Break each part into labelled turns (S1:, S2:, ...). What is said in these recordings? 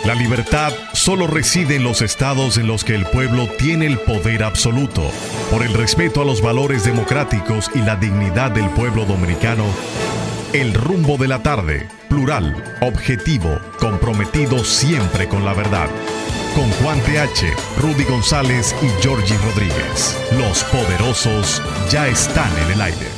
S1: La libertad solo reside en los estados en los que el pueblo tiene el poder absoluto. Por el respeto a los valores democráticos y la dignidad del pueblo dominicano, El Rumbo de la Tarde, plural, objetivo, comprometido siempre con la verdad. Con Juan T.H., Rudy González y Georgie Rodríguez. Los poderosos ya están en el aire.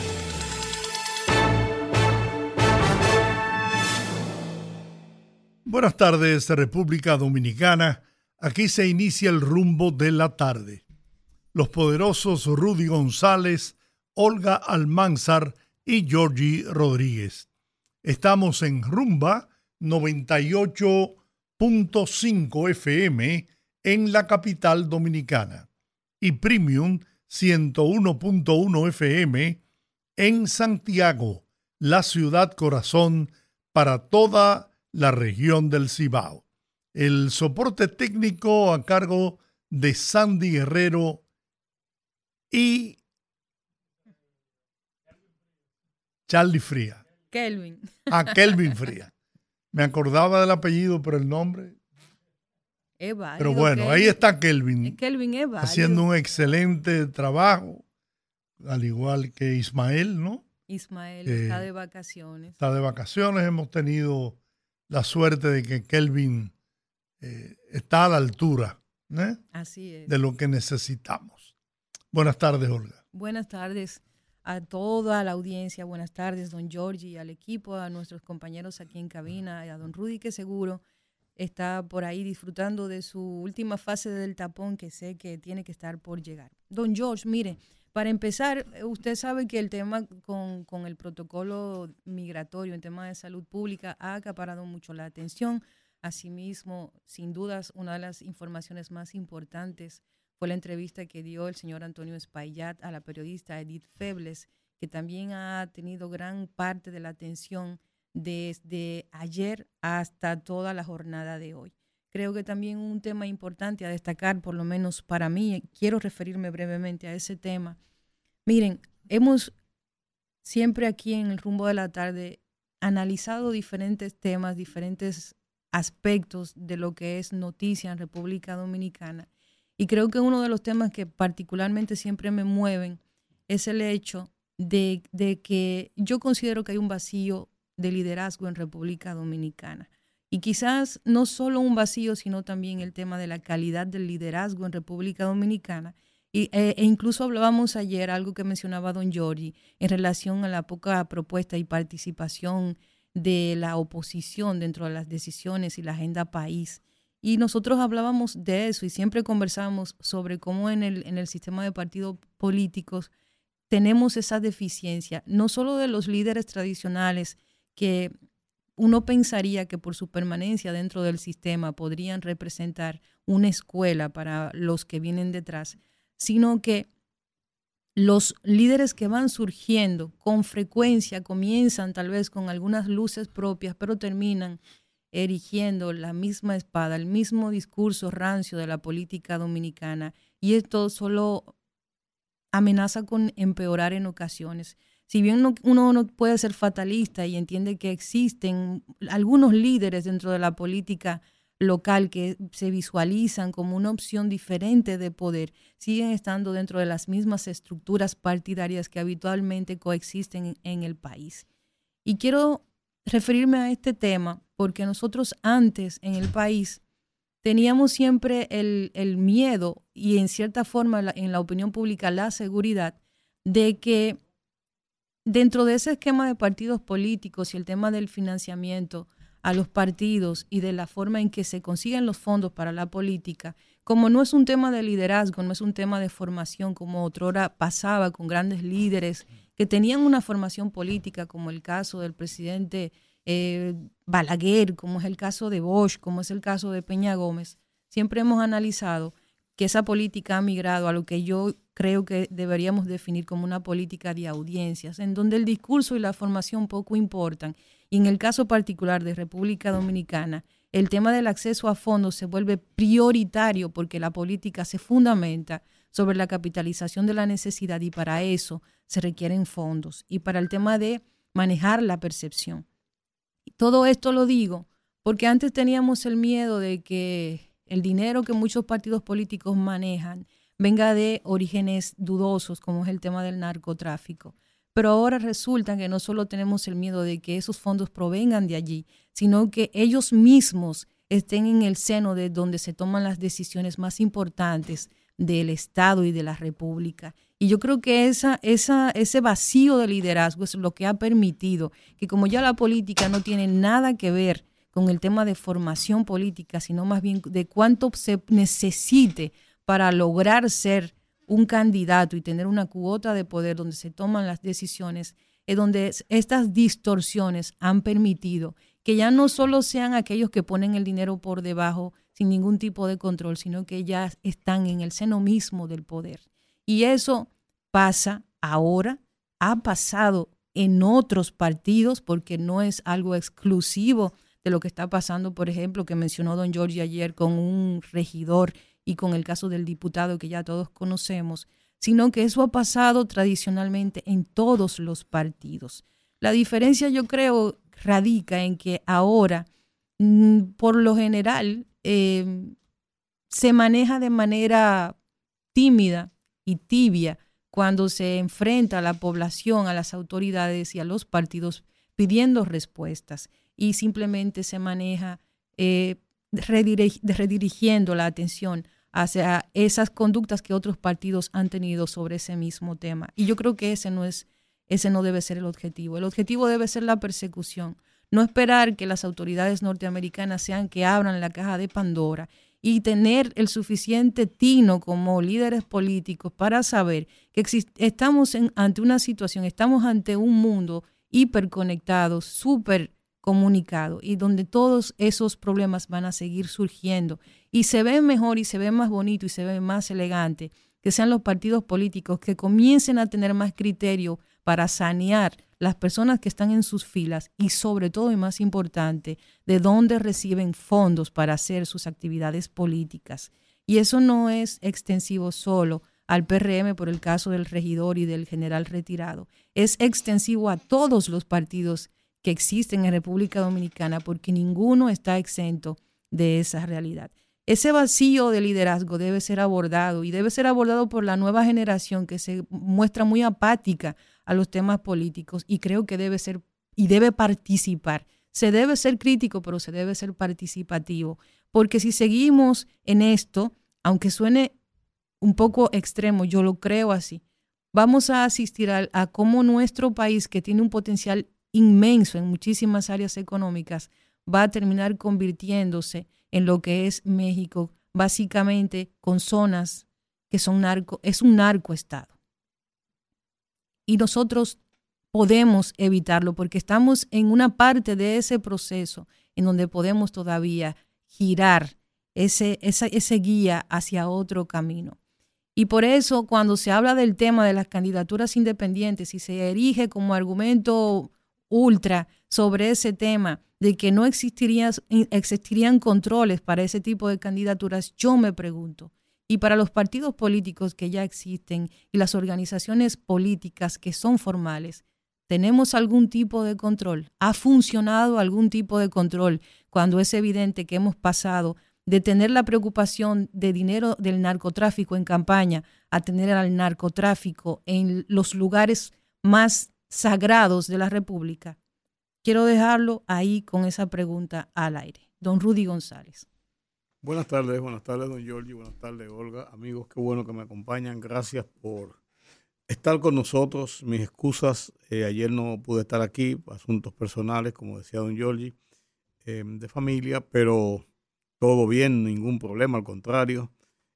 S2: Buenas tardes, República Dominicana. Aquí se inicia el Rumbo de la Tarde. Los poderosos Rudy González, Olga Almanzar y Georgie Rodríguez. Estamos en Rumba 98.5 FM en la capital dominicana y Premium 101.1 FM en Santiago, la ciudad corazón para toda la región del Cibao. El soporte técnico a cargo de Sandy Guerrero y Charlie Fría.
S3: Kelvin.
S2: Kelvin Fría. Me acordaba del apellido, pero el nombre.
S3: Es válido,
S2: pero bueno, Kelvin. Ahí está Kelvin.
S3: Kelvin es válido.
S2: Haciendo un excelente trabajo, al igual que Ismael, ¿no?
S3: Ismael está de vacaciones.
S2: Está de vacaciones. Hemos tenido la suerte de que Kelvin está a la altura,
S3: Así es,
S2: de lo que necesitamos. Buenas tardes, Olga.
S3: Buenas tardes a toda la audiencia. Buenas tardes, don Georgie, al equipo, a nuestros compañeros aquí en cabina, a don Rudy, que seguro está por ahí disfrutando de su última fase del tapón, que sé que tiene que estar por llegar. Don George, mire, para empezar, usted sabe que el tema con el protocolo migratorio, en tema de salud pública, ha acaparado mucho la atención. Asimismo, sin dudas, una de las informaciones más importantes fue la entrevista que dio el señor Antonio Espaillat a la periodista Edith Febles, que también ha tenido gran parte de la atención desde ayer hasta toda la jornada de hoy. Creo que también un tema importante a destacar, por lo menos para mí, quiero referirme brevemente a ese tema. Miren, hemos siempre aquí en el Rumbo de la Tarde analizado diferentes temas, diferentes aspectos de lo que es noticia en República Dominicana. Y creo que uno de los temas que particularmente siempre me mueven es el hecho de que yo considero que hay un vacío de liderazgo en República Dominicana. Y quizás no solo un vacío, sino también el tema de la calidad del liderazgo en República Dominicana. E incluso hablábamos ayer, algo que mencionaba don Georgie, en relación a la poca propuesta y participación de la oposición dentro de las decisiones y la agenda país. Y nosotros hablábamos de eso y siempre conversábamos sobre cómo en el sistema de partidos políticos tenemos esa deficiencia, no solo de los líderes tradicionales que uno pensaría que por su permanencia dentro del sistema podrían representar una escuela para los que vienen detrás, sino que los líderes que van surgiendo con frecuencia comienzan tal vez con algunas luces propias, pero terminan erigiendo la misma espada, el mismo discurso rancio de la política dominicana, y esto solo amenaza con empeorar en ocasiones. Si bien uno no puede ser fatalista y entiende que existen algunos líderes dentro de la política local que se visualizan como una opción diferente de poder, siguen estando dentro de las mismas estructuras partidarias que habitualmente coexisten en el país. Y quiero referirme a este tema porque nosotros antes en el país teníamos siempre el miedo y en cierta forma en la opinión pública la seguridad de que dentro de ese esquema de partidos políticos y el tema del financiamiento a los partidos y de la forma en que se consiguen los fondos para la política, como no es un tema de liderazgo, no es un tema de formación como otrora pasaba con grandes líderes que tenían una formación política, como el caso del presidente Balaguer, como es el caso de Bosch, como es el caso de Peña Gómez, siempre hemos analizado que esa política ha migrado a lo que yo creo que deberíamos definir como una política de audiencias, en donde el discurso y la formación poco importan. Y en el caso particular de República Dominicana, el tema del acceso a fondos se vuelve prioritario porque la política se fundamenta sobre la capitalización de la necesidad y para eso se requieren fondos y para el tema de manejar la percepción. Todo esto lo digo Porque antes teníamos el miedo de que el dinero que muchos partidos políticos manejan venga de orígenes dudosos, como es el tema del narcotráfico. Pero ahora resulta que no solo tenemos el miedo de que esos fondos provengan de allí, sino que ellos mismos estén en el seno de donde se toman las decisiones más importantes del Estado y de la República. Y yo creo que ese vacío de liderazgo es lo que ha permitido que, como ya la política no tiene nada que ver con el tema de formación política, sino más bien de cuánto se necesite para lograr ser un candidato y tener una cuota de poder donde se toman las decisiones, es donde estas distorsiones han permitido que ya no solo sean aquellos que ponen el dinero por debajo sin ningún tipo de control, sino que ya están en el seno mismo del poder. Y eso pasa ahora, ha pasado en otros partidos, porque no es algo exclusivo de lo que está pasando, por ejemplo, que mencionó don Giorgi ayer con un regidor y con el caso del diputado que ya todos conocemos, sino que eso ha pasado tradicionalmente en todos los partidos. La diferencia, yo creo, radica en que ahora, por lo general, se maneja de manera tímida y tibia cuando se enfrenta a la población, a las autoridades y a los partidos pidiendo respuestas, y simplemente se maneja redirigiendo la atención hacia esas conductas que otros partidos han tenido sobre ese mismo tema. Y yo creo que ese no debe ser el objetivo. El objetivo debe ser la persecución. No esperar que las autoridades norteamericanas sean que abran la caja de Pandora, y tener el suficiente tino como líderes políticos para saber que estamos ante una situación, estamos ante un mundo hiperconectado, súper comunicado, y donde todos esos problemas van a seguir surgiendo, y se ve mejor y se ve más bonito y se ve más elegante que sean los partidos políticos que comiencen a tener más criterio para sanear las personas que están en sus filas, y sobre todo y más importante, de dónde reciben fondos para hacer sus actividades políticas. Y eso no es extensivo solo al PRM por el caso del regidor y del general retirado. Es extensivo a todos los partidos que existen en República Dominicana, porque ninguno está exento de esa realidad. Ese vacío de liderazgo debe ser abordado, y debe ser abordado por la nueva generación que se muestra muy apática a los temas políticos, y creo que debe ser y debe participar. Se debe ser crítico, pero se debe ser participativo, porque si seguimos en esto, aunque suene un poco extremo, yo lo creo así, vamos a asistir a cómo nuestro país, que tiene un potencial inmenso en muchísimas áreas económicas, va a terminar convirtiéndose en lo que es México, básicamente con zonas que son es un narcoestado. Y nosotros podemos evitarlo, porque estamos en una parte de ese proceso en donde podemos todavía girar ese guía hacia otro camino. Y por eso, cuando se habla del tema de las candidaturas independientes y se erige como argumento ultra sobre ese tema de que no existirían controles para ese tipo de candidaturas, yo me pregunto, y para los partidos políticos que ya existen y las organizaciones políticas que son formales, ¿tenemos algún tipo de control? ¿Ha funcionado algún tipo de control cuando es evidente que hemos pasado de tener la preocupación de dinero del narcotráfico en campaña a tener al narcotráfico en los lugares más sagrados de la República? Quiero dejarlo ahí con esa pregunta al aire. Don Rudy González.
S4: Buenas tardes, don Giorgi, buenas tardes, Olga. Amigos, qué bueno que me acompañan. Gracias por estar con nosotros. Mis excusas, ayer no pude estar aquí, asuntos personales, como decía don Giorgi, de familia, pero todo bien, ningún problema, al contrario.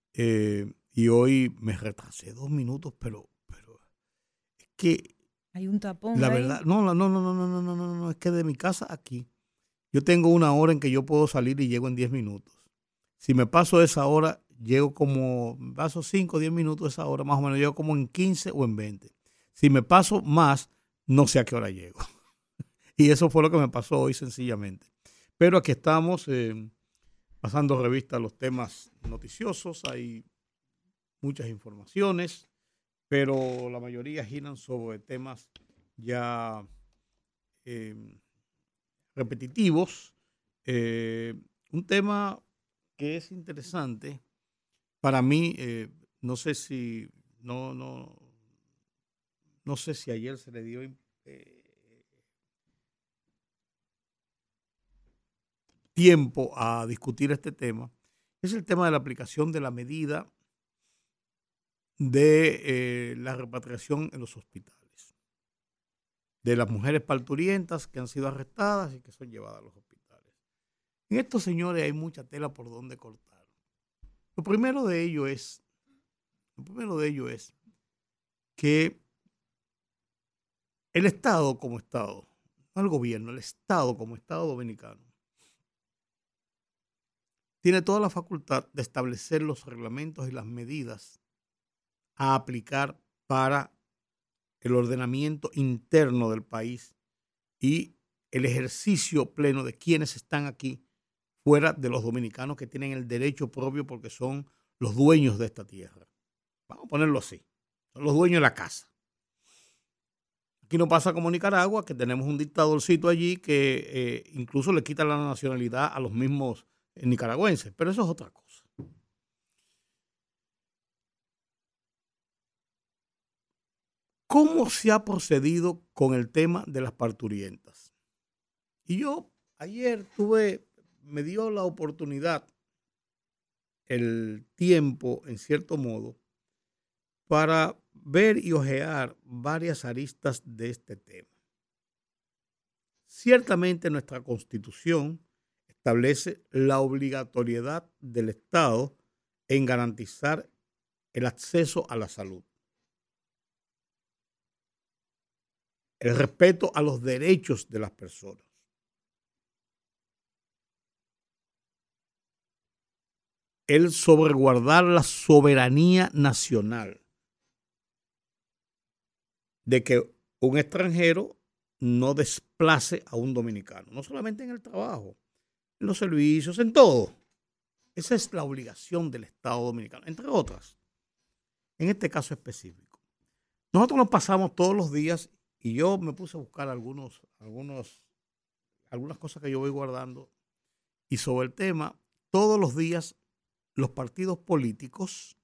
S4: Y hoy me retrasé 2 minutos, pero es que
S3: hay un tapón.
S4: La
S3: ahí.
S4: verdad, no, es que de mi casa aquí, yo tengo una hora en que yo puedo salir y llego en 10 minutos. Si me paso esa hora, llego como, paso 5 o 10 minutos esa hora, más o menos, llego como en 15 o en 20. Si me paso más, no sé a qué hora llego. Y eso fue lo que me pasó hoy sencillamente. Pero aquí estamos pasando revista a los temas noticiosos, hay muchas informaciones, pero la mayoría giran sobre temas ya repetitivos, Un tema que es interesante para mí, no sé si no sé si ayer se le dio tiempo a discutir este tema, es el tema de la aplicación de la medida de la repatriación en los hospitales, de las mujeres parturientas que han sido arrestadas y que son llevadas a los hospitales. En estos, señores, hay mucha tela por donde cortar. Lo primero de ello es que el Estado como Estado, no el gobierno, el Estado como Estado dominicano, tiene toda la facultad de establecer los reglamentos y las medidas a aplicar para el ordenamiento interno del país y el ejercicio pleno de quienes están aquí fuera de los dominicanos que tienen el derecho propio porque son los dueños de esta tierra. Vamos a ponerlo así, son los dueños de la casa. Aquí no pasa como Nicaragua, que tenemos un dictadorcito allí que incluso le quita la nacionalidad a los mismos nicaragüenses, pero eso es otra cosa. ¿Cómo se ha procedido con el tema de las parturientas? Y yo ayer me dio la oportunidad, el tiempo, en cierto modo, para ver y ojear varias aristas de este tema. Ciertamente nuestra Constitución establece la obligatoriedad del Estado en garantizar el acceso a la salud, el respeto a los derechos de las personas, el sobreguardar la soberanía nacional, de que un extranjero no desplace a un dominicano, no solamente en el trabajo, en los servicios, en todo. Esa es la obligación del Estado dominicano, entre otras, en este caso específico. Nosotros nos pasamos todos los días y yo me puse a buscar algunas cosas que yo voy guardando y sobre el tema, todos los días los partidos políticos,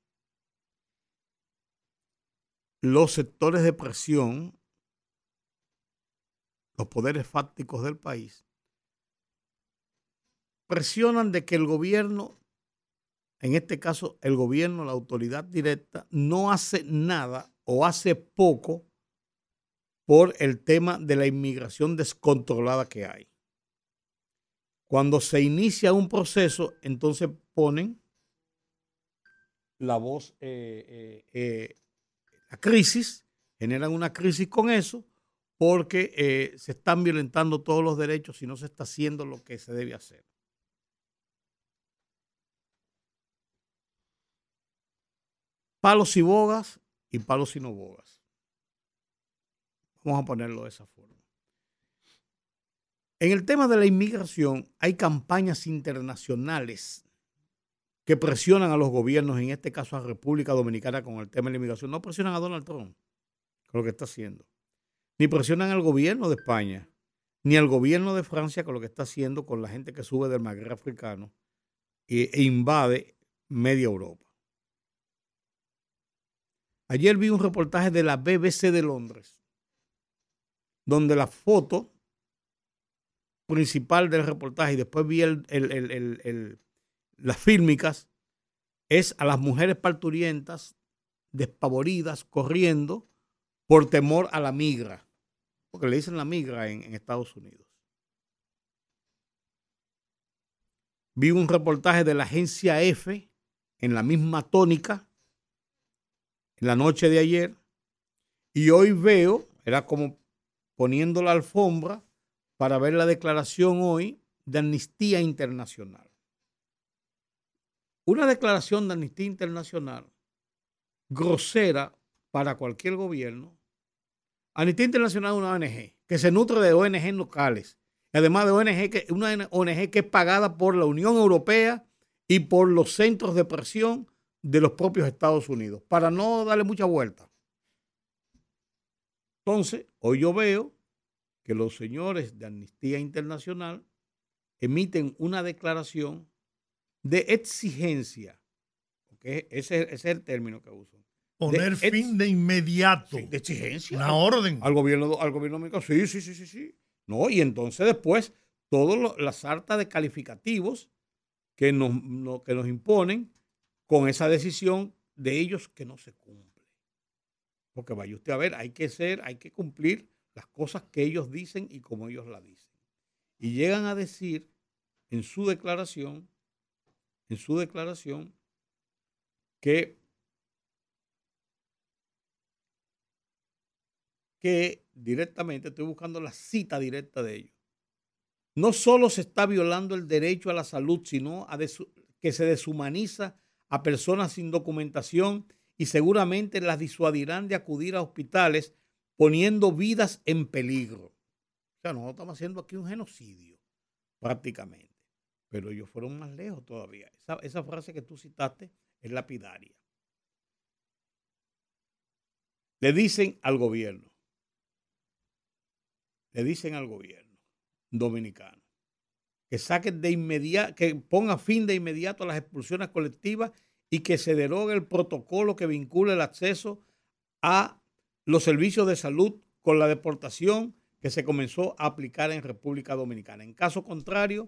S4: los sectores de presión, los poderes fácticos del país, presionan de que el gobierno, en este caso el gobierno, la autoridad directa, no hace nada o hace poco por el tema de la inmigración descontrolada que hay. Cuando se inicia un proceso, entonces ponen la voz, la crisis, generan una crisis con eso, porque se están violentando todos los derechos y no se está haciendo lo que se debe hacer. Palos y bogas y palos y no bogas. Vamos a ponerlo de esa forma. En el tema de la inmigración hay campañas internacionales que presionan a los gobiernos, en este caso a República Dominicana con el tema de la inmigración. No presionan a Donald Trump con lo que está haciendo. Ni presionan al gobierno de España, ni al gobierno de Francia con lo que está haciendo con la gente que sube del Magreb africano e invade media Europa. Ayer vi un reportaje de la BBC de Londres, donde la foto principal del reportaje, y después vi las fílmicas, es a las mujeres parturientas despavoridas, corriendo por temor a la migra, porque le dicen la migra en Estados Unidos. Vi un reportaje de la agencia F en la misma tónica, en la noche de ayer, y hoy veo, era como poniendo la alfombra para ver la declaración hoy de Amnistía Internacional. Una declaración de Amnistía Internacional grosera para cualquier gobierno. Amnistía Internacional es una ONG que se nutre de ONG locales, además de una ONG que es pagada por la Unión Europea y por los centros de presión de los propios Estados Unidos, para no darle mucha vuelta. Entonces, hoy yo veo que los señores de Amnistía Internacional emiten una declaración de exigencia, porque ese es el término que uso.
S2: Poner fin de inmediato.
S4: Sí, de exigencia.
S2: Una orden.
S4: Al gobierno dominicano. Sí. No, y entonces después todas las sartas de calificativos que nos imponen con esa decisión de ellos que no se cumple. Porque vaya usted a ver, hay que cumplir las cosas que ellos dicen y como ellos la dicen. Y llegan a decir en su declaración que directamente, estoy buscando la cita directa de ellos, no solo se está violando el derecho a la salud, sino que se deshumaniza a personas sin documentación y seguramente las disuadirán de acudir a hospitales poniendo vidas en peligro. O sea, nosotros estamos haciendo aquí un genocidio prácticamente, pero ellos fueron más lejos todavía. Esa frase que tú citaste es lapidaria. Le dicen al gobierno dominicano que saquen de inmediato, que ponga fin de inmediato a las expulsiones colectivas y que se derogue el protocolo que vincula el acceso a los servicios de salud con la deportación que se comenzó a aplicar en República Dominicana. En caso contrario,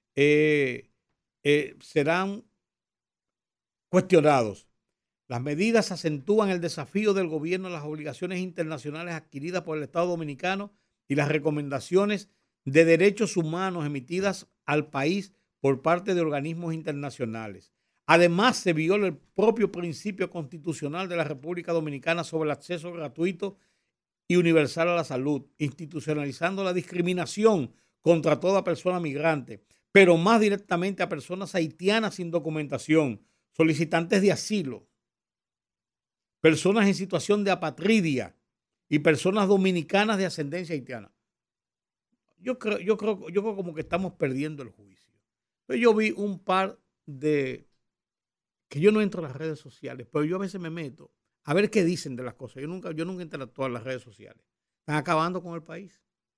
S4: serán cuestionados. Las medidas acentúan el desafío del gobierno a las obligaciones internacionales adquiridas por el Estado Dominicano y las recomendaciones de derechos humanos emitidas al país por parte de organismos internacionales. Además, se viola el propio principio constitucional de la República Dominicana sobre el acceso gratuito y universal a la salud, institucionalizando la discriminación contra toda persona migrante, pero más directamente a personas haitianas sin documentación, solicitantes de asilo, personas en situación de apatridia y personas dominicanas de ascendencia haitiana. Yo creo como que estamos perdiendo el juicio. Pero yo vi un par de, que yo no entro a las redes sociales, pero yo a veces me meto a ver qué dicen de las cosas. Yo nunca interactúo en las redes sociales. Están acabando con el país.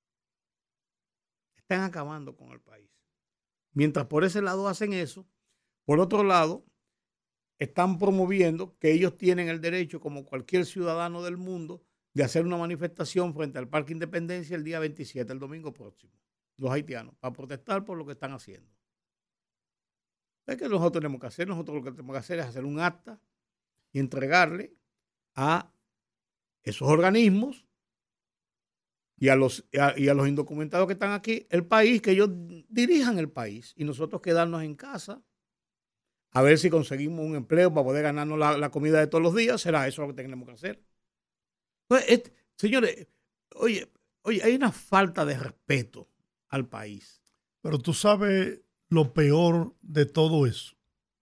S4: Mientras por ese lado hacen eso, por otro lado, están promoviendo que ellos tienen el derecho, como cualquier ciudadano del mundo, de hacer una manifestación frente al Parque Independencia el día 27, el domingo próximo, los haitianos, para protestar por lo que están haciendo. Es que nosotros tenemos que hacer, nosotros lo que tenemos que hacer es hacer un acta y entregarle a esos organismos y a los indocumentados que están aquí el país, que ellos dirijan el país y nosotros quedarnos en casa a ver si conseguimos un empleo para poder ganarnos la comida de todos los días. Será eso lo que tenemos que hacer. Entonces, señores, oye, hay una falta de respeto al país.
S2: Pero tú sabes lo peor de todo eso.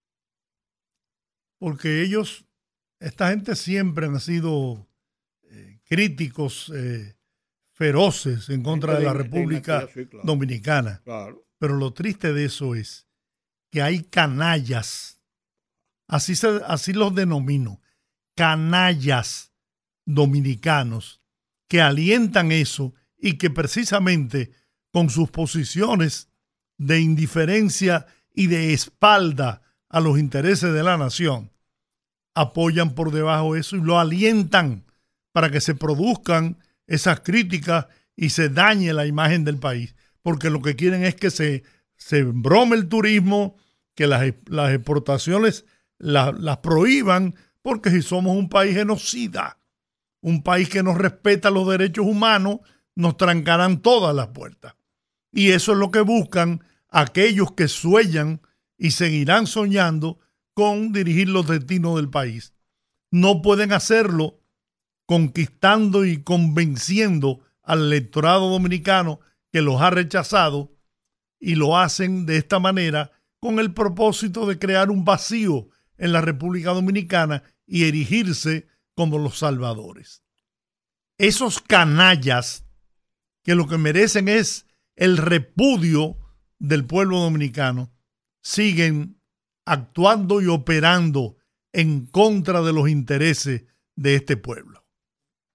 S2: Porque esta gente siempre han sido críticos feroces en contra de la República Dominicana.
S4: Claro.
S2: Pero lo triste de eso es que hay canallas, así los denomino, canallas dominicanos que alientan eso y que precisamente con sus posiciones de indiferencia y de espalda a los intereses de la nación apoyan por debajo eso y lo alientan para que se produzcan esas críticas y se dañe la imagen del país, porque lo que quieren es que se embrome el turismo, que las exportaciones las prohíban, porque si somos un país genocida, un país que no respeta los derechos humanos, nos trancarán todas las puertas. Y eso es lo que buscan aquellos que sueñan y seguirán soñando con dirigir los destinos del país. No pueden hacerlo conquistando y convenciendo al electorado dominicano que los ha rechazado, y lo hacen de esta manera con el propósito de crear un vacío en la República Dominicana y erigirse como los salvadores. Esos canallas que lo que merecen es el repudio del pueblo dominicano siguen actuando y operando en contra de los intereses de este pueblo.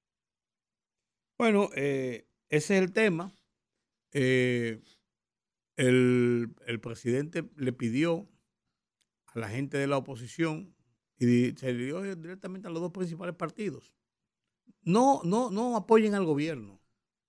S4: Bueno, ese es el tema. el presidente le pidió a la gente de la oposición y se le dio directamente a los dos principales partidos. No apoyen al gobierno,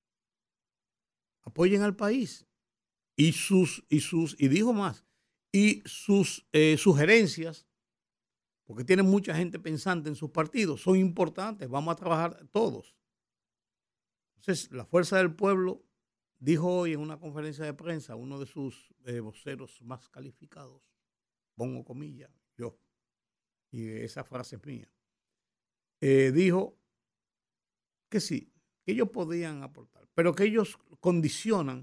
S4: apoyen al país y dijo más, y sus sugerencias, porque tienen mucha gente pensante en sus partidos, son importantes, vamos a trabajar todos. Entonces, la Fuerza del Pueblo dijo hoy en una conferencia de prensa, uno de sus voceros más calificados, pongo comillas, yo, y esa frase es mía, dijo que sí, que ellos podían aportar, pero que ellos condicionan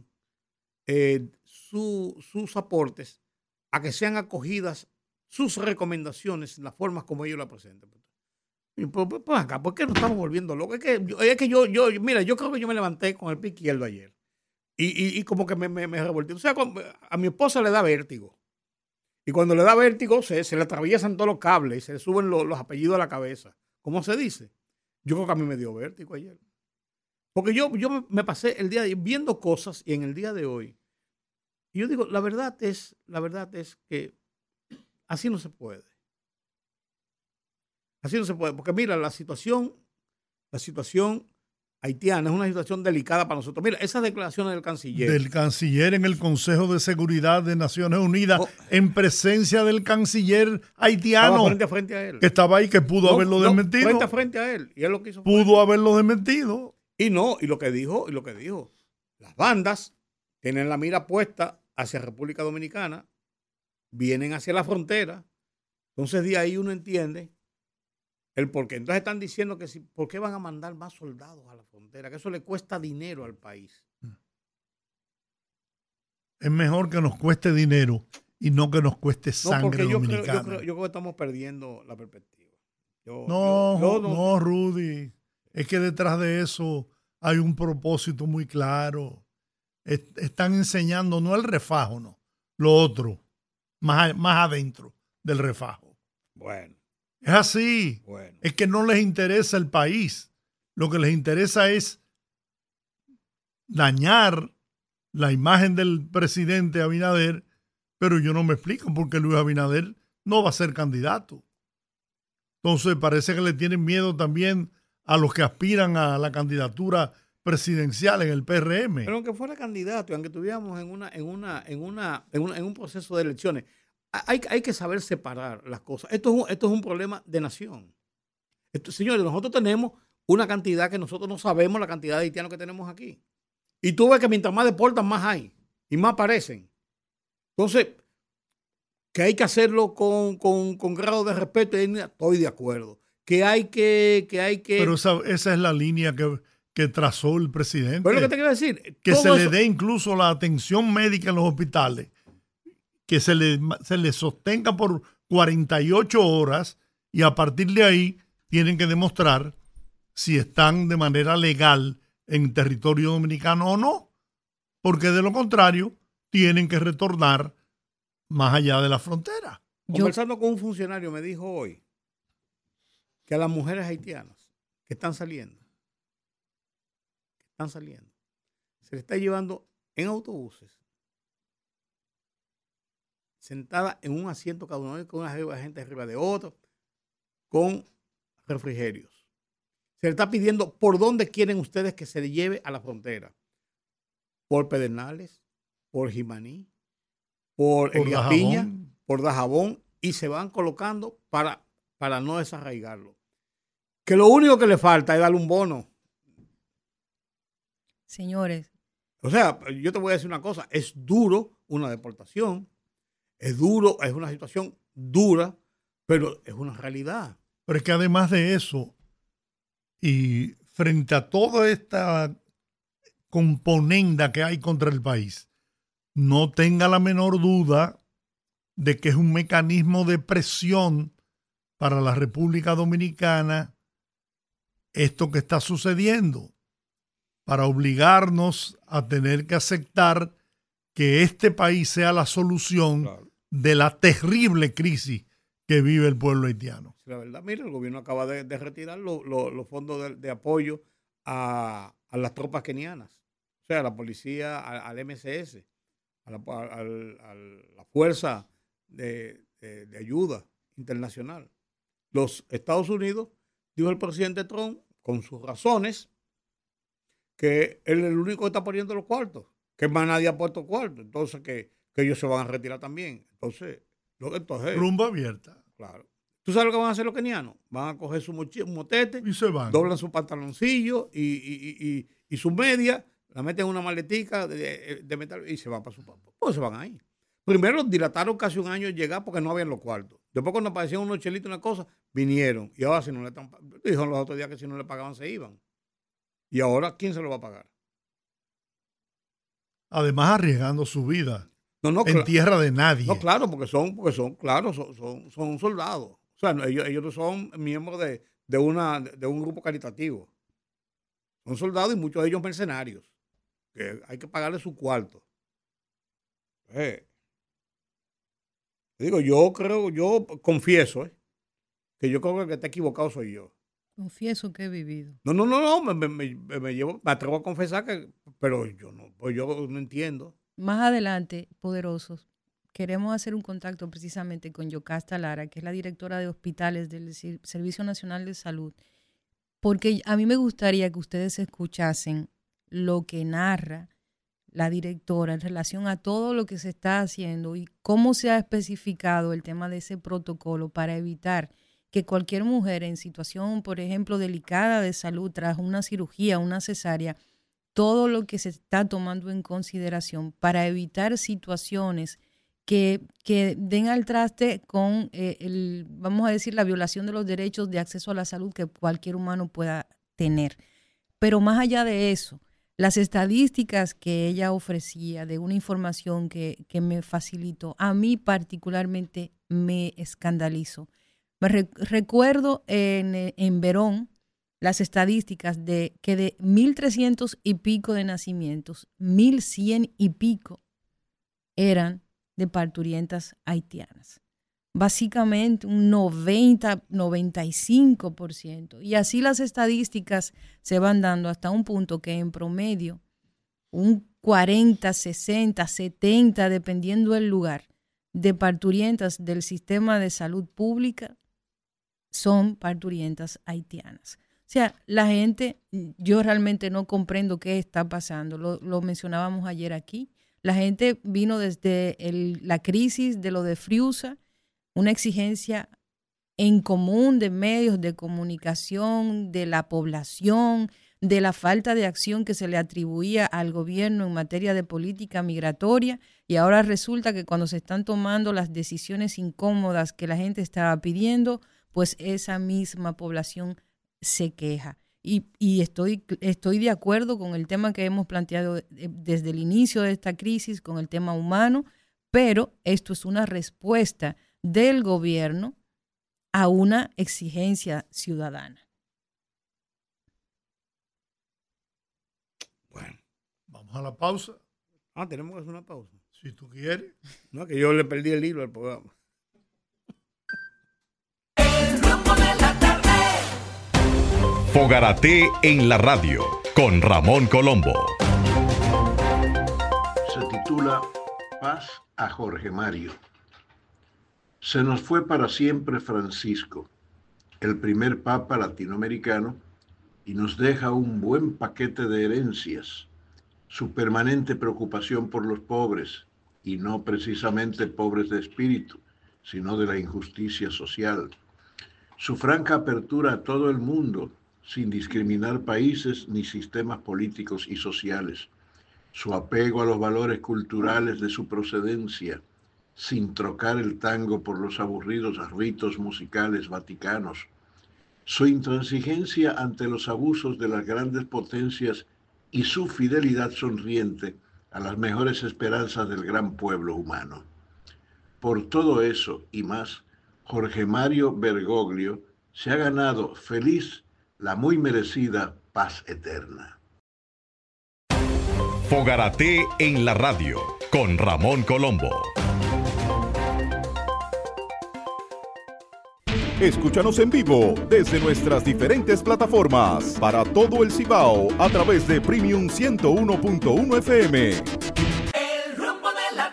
S4: sus aportes a que sean acogidas sus recomendaciones en las formas como ellos la presentan. Pues acá, ¿por qué nos estamos volviendo locos? Mira, yo creo que yo me levanté con el pie izquierdo ayer y como que me revolté. O sea, a mi esposa le da vértigo. Y cuando le da vértigo, se le atraviesan todos los cables, se le suben los apellidos a la cabeza. ¿Cómo se dice? Yo creo que a mí me dio vértigo ayer. Porque yo me pasé el día de ayer viendo cosas y en el día de hoy. Y yo digo, la verdad es que así no se puede. Así no se puede. Porque mira, la situación haitiana es una situación delicada para nosotros. Mira, esas declaraciones del canciller.
S2: Del canciller en el Consejo de Seguridad de Naciones Unidas, en presencia del canciller haitiano.
S4: Estaba frente a él.
S2: Que estaba ahí, que pudo haberlo desmentido.
S4: Frente a él. Y él lo que hizo
S2: pudo haberlo desmentido.
S4: Y lo que dijo, las bandas tienen la mira puesta hacia República Dominicana, vienen hacia la frontera. Entonces de ahí uno entiende el por qué. Entonces están diciendo que ¿por qué van a mandar más soldados a la frontera? Que eso le cuesta dinero al país.
S2: Es mejor que nos cueste dinero y no que nos cueste sangre dominicana.
S4: Yo creo que estamos perdiendo la perspectiva.
S2: No, Rudy. Es que detrás de eso hay un propósito muy claro. Están enseñando no el refajo, no, lo otro, más adentro del refajo.
S4: Bueno.
S2: Es así.
S4: Bueno.
S2: Es que no les interesa el país. Lo que les interesa es dañar la imagen del presidente Abinader, pero yo no me explico por qué Luis Abinader no va a ser candidato. Entonces parece que le tienen miedo también a los que aspiran a la candidatura presidencial en el PRM.
S4: Pero aunque fuera candidato y aunque estuviéramos en un proceso de elecciones, hay que saber separar las cosas. Esto es un problema de nación. Señores, nosotros tenemos una cantidad que nosotros no sabemos la cantidad de haitianos que tenemos aquí. Y tú ves que mientras más deportan, más hay. Y más aparecen. Entonces, que hay que hacerlo con grado de respeto, estoy de acuerdo. Que hay que...
S2: Pero esa es la línea que trazó el presidente.
S4: Pero lo que te quiero decir...
S2: Que se le dé incluso la atención médica en los hospitales, que se le sostenga por 48 horas y a partir de ahí tienen que demostrar si están de manera legal en territorio dominicano o no, porque de lo contrario tienen que retornar más allá de la frontera.
S4: Conversando con un funcionario me dijo hoy que a las mujeres haitianas que están saliendo, se les está llevando en autobuses, sentada en un asiento cada uno, con una gente arriba de otro, con refrigerios. Se le está pidiendo por dónde quieren ustedes que se le lleve a la frontera. Por Pedernales, por Jimaní, por Elías Piña, por Dajabón, y se van colocando para no desarraigarlo. Que lo único que le falta es darle un bono.
S3: Señores.
S4: O sea, yo te voy a decir una cosa, es duro una deportación, es duro, es una situación dura, pero es una realidad.
S2: Pero es que además de eso, y frente a toda esta componenda que hay contra el país, no tenga la menor duda de que es un mecanismo de presión para la República Dominicana esto que está sucediendo, para obligarnos a tener que aceptar que este país sea la solución de la terrible crisis que vive el pueblo haitiano.
S4: La verdad, mira, el gobierno acaba de retirar los fondos de apoyo a las tropas kenianas, o sea, a la policía, al MCS, a la fuerza de ayuda internacional. Los Estados Unidos, dijo el presidente Trump, con sus razones, que él es el único que está poniendo los cuartos, que más nadie ha puesto cuartos, entonces que ellos se van a retirar también. Entonces
S2: rumba abierta.
S4: Claro. ¿Tú sabes lo que van a hacer los kenianos? Van a coger su motete,
S2: y se van.
S4: Doblan su pantaloncillo y su media, la meten en una maletica de metal y se van para su papá. Pues se van ahí. Primero dilataron casi un año en llegar porque no habían los cuartos. Después cuando aparecieron unos chelitos y una cosa, vinieron. Y ahora si no le están pagando, dijeron los otros días que si no le pagaban se iban. Y ahora, ¿quién se lo va a pagar?
S2: Además arriesgando su vida en tierra de nadie.
S4: No, claro, porque son soldados. O sea, ellos no son miembros de un grupo caritativo. Son soldados y muchos de ellos mercenarios. Que hay que pagarle su cuarto. Digo, yo confieso, que yo creo que el que está equivocado soy yo.
S3: Confieso que he vivido.
S4: No, me atrevo a confesar pero yo no entiendo.
S3: Más adelante, poderosos, queremos hacer un contacto precisamente con Yocasta Lara, que es la directora de hospitales del Servicio Nacional de Salud, porque a mí me gustaría que ustedes escuchasen lo que narra la directora en relación a todo lo que se está haciendo y cómo se ha especificado el tema de ese protocolo para evitar que cualquier mujer en situación, por ejemplo, delicada de salud tras una cirugía, una cesárea, todo lo que se está tomando en consideración para evitar situaciones que den al traste con, vamos a decir, la violación de los derechos de acceso a la salud que cualquier humano pueda tener. Pero más allá de eso, las estadísticas que ella ofrecía de una información que me facilitó, a mí particularmente me escandalizó. Recuerdo en Verón las estadísticas de que de 1.300 y pico de nacimientos, 1.100 y pico eran de parturientas haitianas. Básicamente un 90-95%. Y así las estadísticas se van dando hasta un punto que en promedio un 40, 60, 70, dependiendo del lugar, de parturientas del sistema de salud pública son parturientas haitianas. O sea, la gente, yo realmente no comprendo qué está pasando. Lo mencionábamos ayer aquí. La gente vino desde la crisis de lo de Friusa, una exigencia en común de medios de comunicación, de la población, de la falta de acción que se le atribuía al gobierno en materia de política migratoria, y ahora resulta que cuando se están tomando las decisiones incómodas que la gente estaba pidiendo, pues esa misma población se queja. Y estoy de acuerdo con el tema que hemos planteado desde el inicio de esta crisis, con el tema humano, pero esto es una respuesta del gobierno a una exigencia ciudadana.
S2: Bueno, vamos a la pausa.
S4: Tenemos que hacer una pausa.
S2: Si tú quieres.
S4: No, que yo le perdí el hilo al programa.
S5: El rumbo de la tarde.
S1: Fogarate en la radio con Ramón Colombo.
S6: Se titula Paz a Jorge Mario. Se nos fue para siempre Francisco, el primer papa latinoamericano, y nos deja un buen paquete de herencias, su permanente preocupación por los pobres, y no precisamente pobres de espíritu, sino de la injusticia social, su franca apertura a todo el mundo, sin discriminar países ni sistemas políticos y sociales, su apego a los valores culturales de su procedencia, sin trocar el tango por los aburridos ritos musicales vaticanos, su intransigencia ante los abusos de las grandes potencias y su fidelidad sonriente a las mejores esperanzas del gran pueblo humano. Por todo eso y más, Jorge Mario Bergoglio se ha ganado feliz la muy merecida paz eterna.
S1: Fogarate en la radio con Ramón Colombo. Escúchanos en vivo desde nuestras diferentes plataformas para todo el Cibao a través de Premium 101.1 FM.
S5: El rumbo de la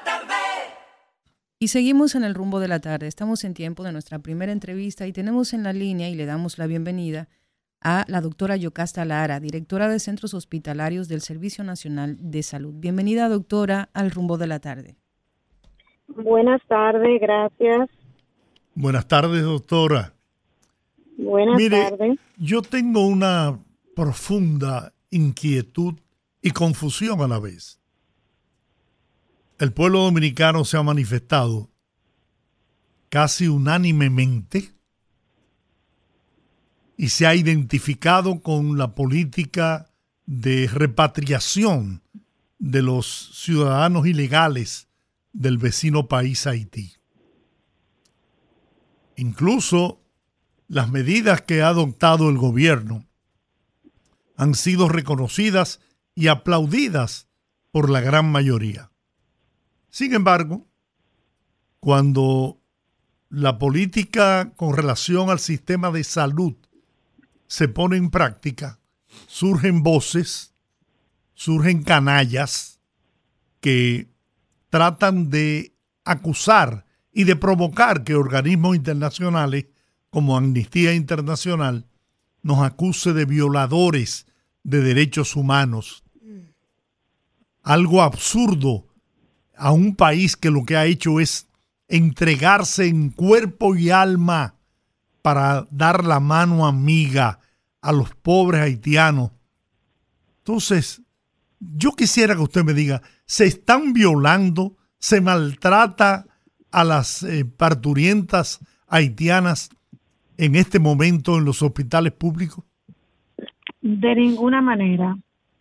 S3: Y seguimos en el rumbo de la tarde. Estamos en tiempo de nuestra primera entrevista y tenemos en la línea y le damos la bienvenida a la doctora Yocasta Lara, directora de Centros Hospitalarios del Servicio Nacional de Salud. Bienvenida, doctora, al rumbo de la tarde.
S7: Buenas tardes, gracias.
S2: Buenas tardes, doctora.
S7: Buenas tardes.
S2: Yo tengo una profunda inquietud y confusión a la vez. El pueblo dominicano se ha manifestado casi unánimemente y se ha identificado con la política de repatriación de los ciudadanos ilegales del vecino país Haití. Incluso las medidas que ha adoptado el gobierno han sido reconocidas y aplaudidas por la gran mayoría. Sin embargo, cuando la política con relación al sistema de salud se pone en práctica, surgen voces, surgen canallas que tratan de acusar y de provocar que organismos internacionales como Amnistía Internacional nos acuse de violadores de derechos humanos. Algo absurdo a un país que lo que ha hecho es entregarse en cuerpo y alma para dar la mano amiga a los pobres haitianos. Entonces, yo quisiera que usted me diga, ¿se están violando, se maltrata a las parturientas haitianas en este momento en los hospitales públicos?
S7: De ninguna manera.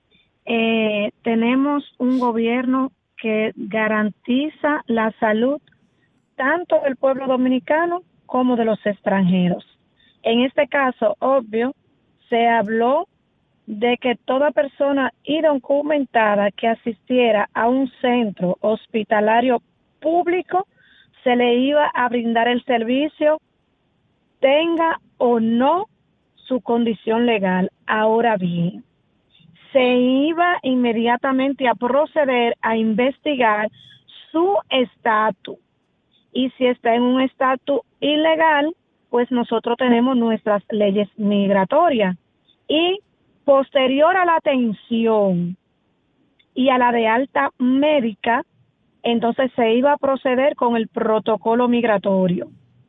S7: Tenemos un gobierno que garantiza la salud tanto del pueblo dominicano como de los extranjeros. En este caso, obvio, se habló de que toda persona indocumentada que asistiera a un centro hospitalario público se le iba a brindar el servicio, tenga o no su condición legal. Ahora bien, se iba inmediatamente a proceder a investigar su estatus. Y si está en un estatus ilegal, pues nosotros tenemos nuestras leyes migratorias. Y posterior a la atención y a la de alta médica, entonces se iba a proceder con el protocolo migratorio.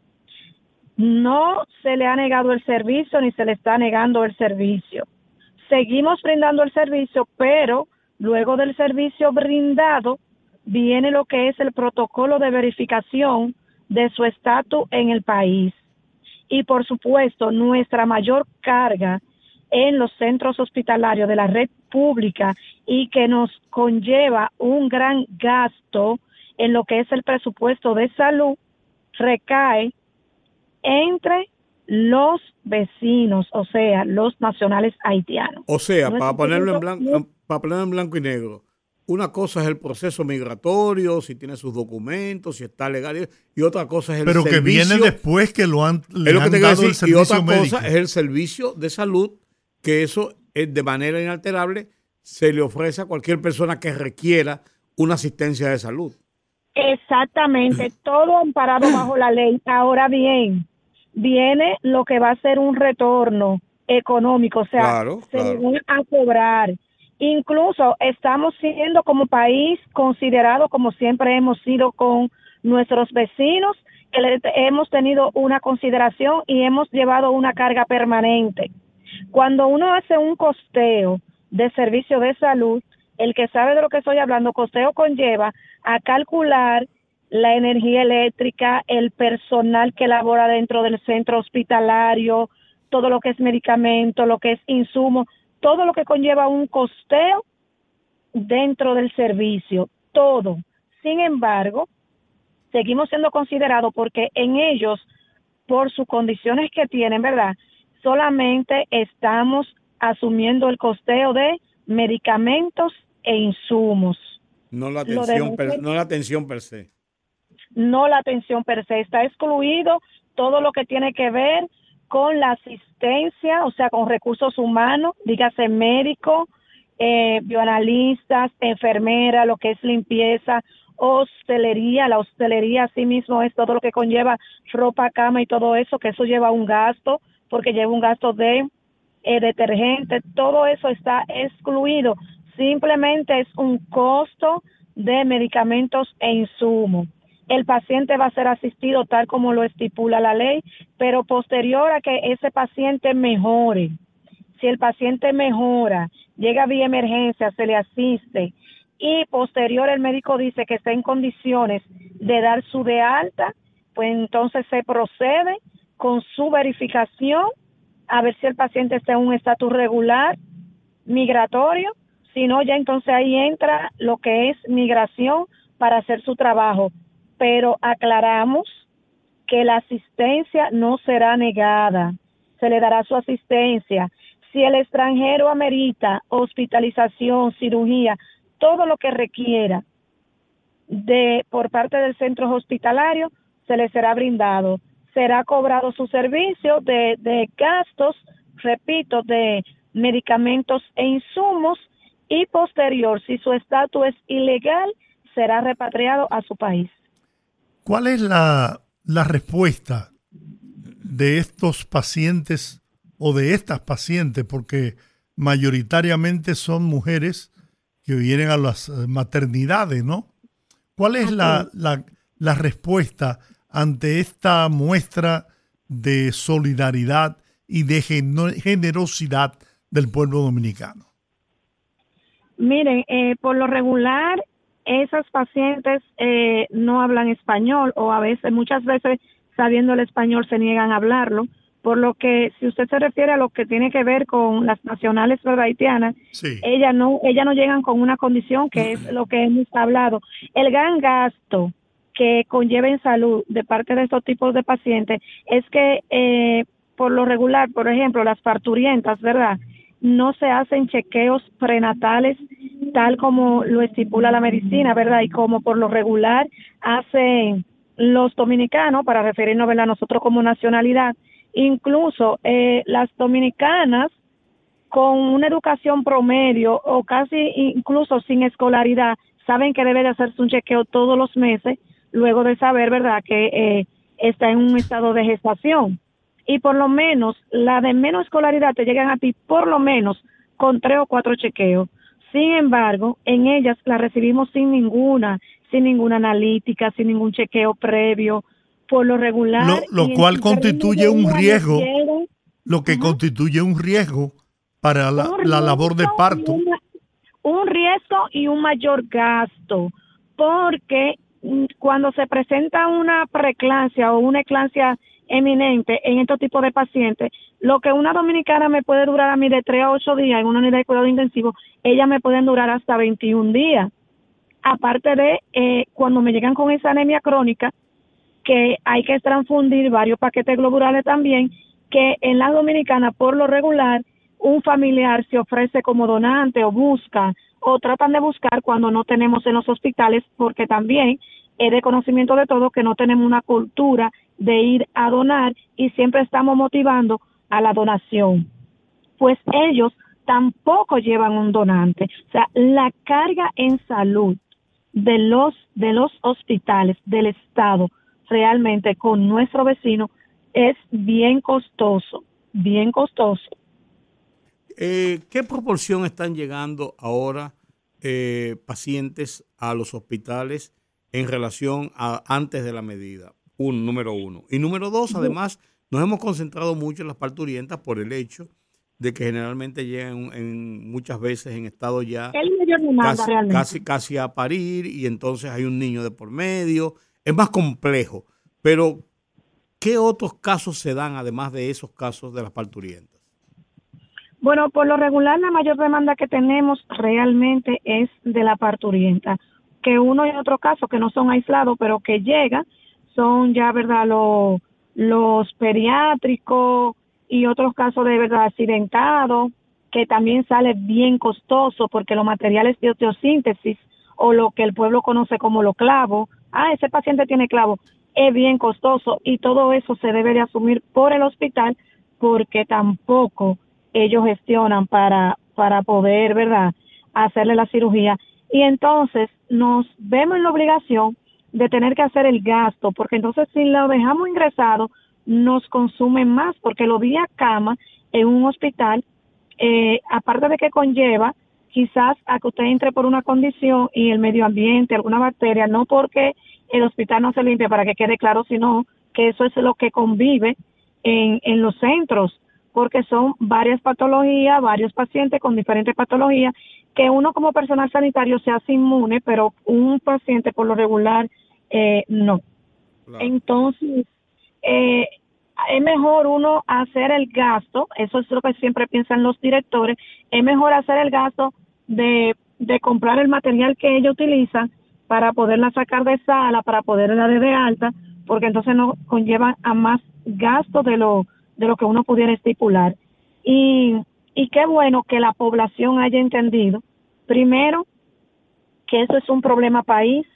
S7: No se le ha negado el servicio ni se le está negando el servicio. Seguimos brindando el servicio, pero luego del servicio brindado viene lo que es el protocolo de verificación de su estatus en el país. Y por supuesto, nuestra mayor carga en los centros hospitalarios de la red pública y que nos conlleva un gran gasto en lo que es el presupuesto de salud, recae entre los vecinos, o sea, los nacionales haitianos.
S4: O sea,
S7: No,
S4: para ponerlo en blanco y negro, una cosa es el proceso migratorio, si tiene sus documentos, si está legal, y otra cosa es el servicio. Pero que
S2: viene después que le han dado el servicio
S4: y otra
S2: médico.
S4: cosa es el servicio de salud, que eso de manera inalterable se le ofrece a cualquier persona que requiera una asistencia de salud.
S7: Exactamente, todo amparado bajo la ley. Ahora bien, viene lo que va a ser un retorno económico, o sea, se van a cobrar. Incluso estamos siendo como país considerado como siempre hemos sido con nuestros vecinos, que hemos tenido una consideración y hemos llevado una carga permanente. Cuando uno hace un costeo de servicio de salud, el que sabe de lo que estoy hablando, costeo conlleva a calcular la energía eléctrica, el personal que labora dentro del centro hospitalario, todo lo que es medicamento, lo que es insumo, todo lo que conlleva un costeo dentro del servicio, todo. Sin embargo, seguimos siendo considerados porque en ellos, por sus condiciones que tienen, ¿verdad?, solamente estamos asumiendo el costeo de medicamentos e insumos.
S4: No la atención per se.
S7: No la atención per se. Está excluido todo lo que tiene que ver con la asistencia, o sea, con recursos humanos, dígase médico, bioanalistas, enfermera, lo que es limpieza, hostelería. La hostelería sí mismo es todo lo que conlleva ropa, cama y todo eso, que eso lleva un gasto, porque lleva un gasto de detergente, todo eso está excluido. Simplemente es un costo de medicamentos e insumos. El paciente va a ser asistido tal como lo estipula la ley, pero posterior a que ese paciente mejore. Si el paciente mejora, llega vía emergencia, se le asiste y posterior el médico dice que está en condiciones de dar su de alta, pues entonces se procede con su verificación a ver si el paciente está en un estatus regular migratorio. Si no, ya entonces ahí entra lo que es migración para hacer su trabajo. Pero aclaramos que la asistencia no será negada, se le dará su asistencia. Si el extranjero amerita hospitalización, cirugía, todo lo que requiera por parte del centro hospitalario, se le será brindado. Será cobrado su servicio de gastos, repito, de medicamentos e insumos, y posterior, si su estatus es ilegal, será repatriado a su país.
S2: ¿Cuál es la respuesta de estos pacientes o de estas pacientes? Porque mayoritariamente son mujeres que vienen a las maternidades, ¿no? ¿Cuál es la respuesta ante esta muestra de solidaridad y de generosidad del pueblo dominicano?
S7: Miren, por lo regular, esas pacientes no hablan español, o muchas veces sabiendo el español se niegan a hablarlo, por lo que si usted se refiere a lo que tiene que ver con las nacionales haitianas, sí, ellas no llegan con una condición que es lo que hemos hablado. El gran gasto que conlleva en salud de parte de estos tipos de pacientes es que por lo regular, por ejemplo, las parturientas, ¿verdad?, no se hacen chequeos prenatales tal como lo estipula la medicina, ¿verdad? Y como por lo regular hacen los dominicanos, para referirnos, ¿verdad?, nosotros como nacionalidad. Incluso las dominicanas con una educación promedio o casi incluso sin escolaridad saben que debe de hacerse un chequeo todos los meses luego de saber, ¿verdad?, que está en un estado de gestación. Y por lo menos la de menos escolaridad te llegan a ti por lo menos con 3 o 4 chequeos. Sin embargo, en ellas la recibimos sin ninguna analítica, sin ningún chequeo previo, por lo regular.
S2: Lo cual constituye un riesgo, lo que constituye un riesgo para la labor de parto.
S7: Un riesgo y un mayor gasto, porque cuando se presenta una preeclampsia o una eclampsia eminente en estos tipos de pacientes, lo que una dominicana me puede durar a mí de 3 a 8 días en una unidad de cuidado intensivo, ellas me pueden durar hasta 21 días. Aparte de cuando me llegan con esa anemia crónica, que hay que transfundir varios paquetes globulares también, que en la dominicana por lo regular un familiar se ofrece como donante o busca o tratan de buscar cuando no tenemos en los hospitales, porque también es de conocimiento de todo que no tenemos una cultura de ir a donar y siempre estamos motivando a la donación. Pues ellos tampoco llevan un donante. O sea, la carga en salud de los hospitales del Estado realmente con nuestro vecino es bien costoso, bien costoso.
S4: ¿Qué proporción están llegando ahora pacientes a los hospitales en relación a antes de la medida? Número uno. Y número dos, además, nos hemos concentrado mucho en las parturientas por el hecho de que generalmente llegan muchas veces en estado ya casi a parir, y entonces hay un niño de por medio. Es más complejo. Pero, ¿qué otros casos se dan además de esos casos de las parturientas?
S7: Bueno, por lo regular la mayor demanda que tenemos realmente es de la parturienta, que uno y otro caso que no son aislados, pero que llegan, son ya, ¿verdad?, los pediátricos y otros casos de, ¿verdad?, accidentados, que también sale bien costoso porque los materiales de osteosíntesis o lo que el pueblo conoce como los clavos, ese paciente tiene clavo, es bien costoso, y todo eso se debe de asumir por el hospital porque tampoco ellos gestionan para poder, ¿verdad?, hacerle la cirugía. y entonces nos vemos en la obligación de tener que hacer el gasto, porque entonces si lo dejamos ingresado, nos consume más, porque los días cama en un hospital, aparte de que conlleva quizás a que usted entre por una condición y el medio ambiente, alguna bacteria, no porque el hospital no se limpie, para que quede claro, sino que eso es lo que convive en los centros, porque son varias patologías, varios pacientes con diferentes patologías, que uno como personal sanitario se hace inmune, pero un paciente por lo regular no. Claro. Entonces, es mejor uno hacer el gasto, eso es lo que siempre piensan los directores, es mejor hacer el gasto de comprar el material que ellos utilizan para poderla sacar de sala, para poderla dar de alta, porque entonces no conllevan a más gasto de lo que uno pudiera estipular. Y qué bueno que la población haya entendido, primero, que eso es un problema país,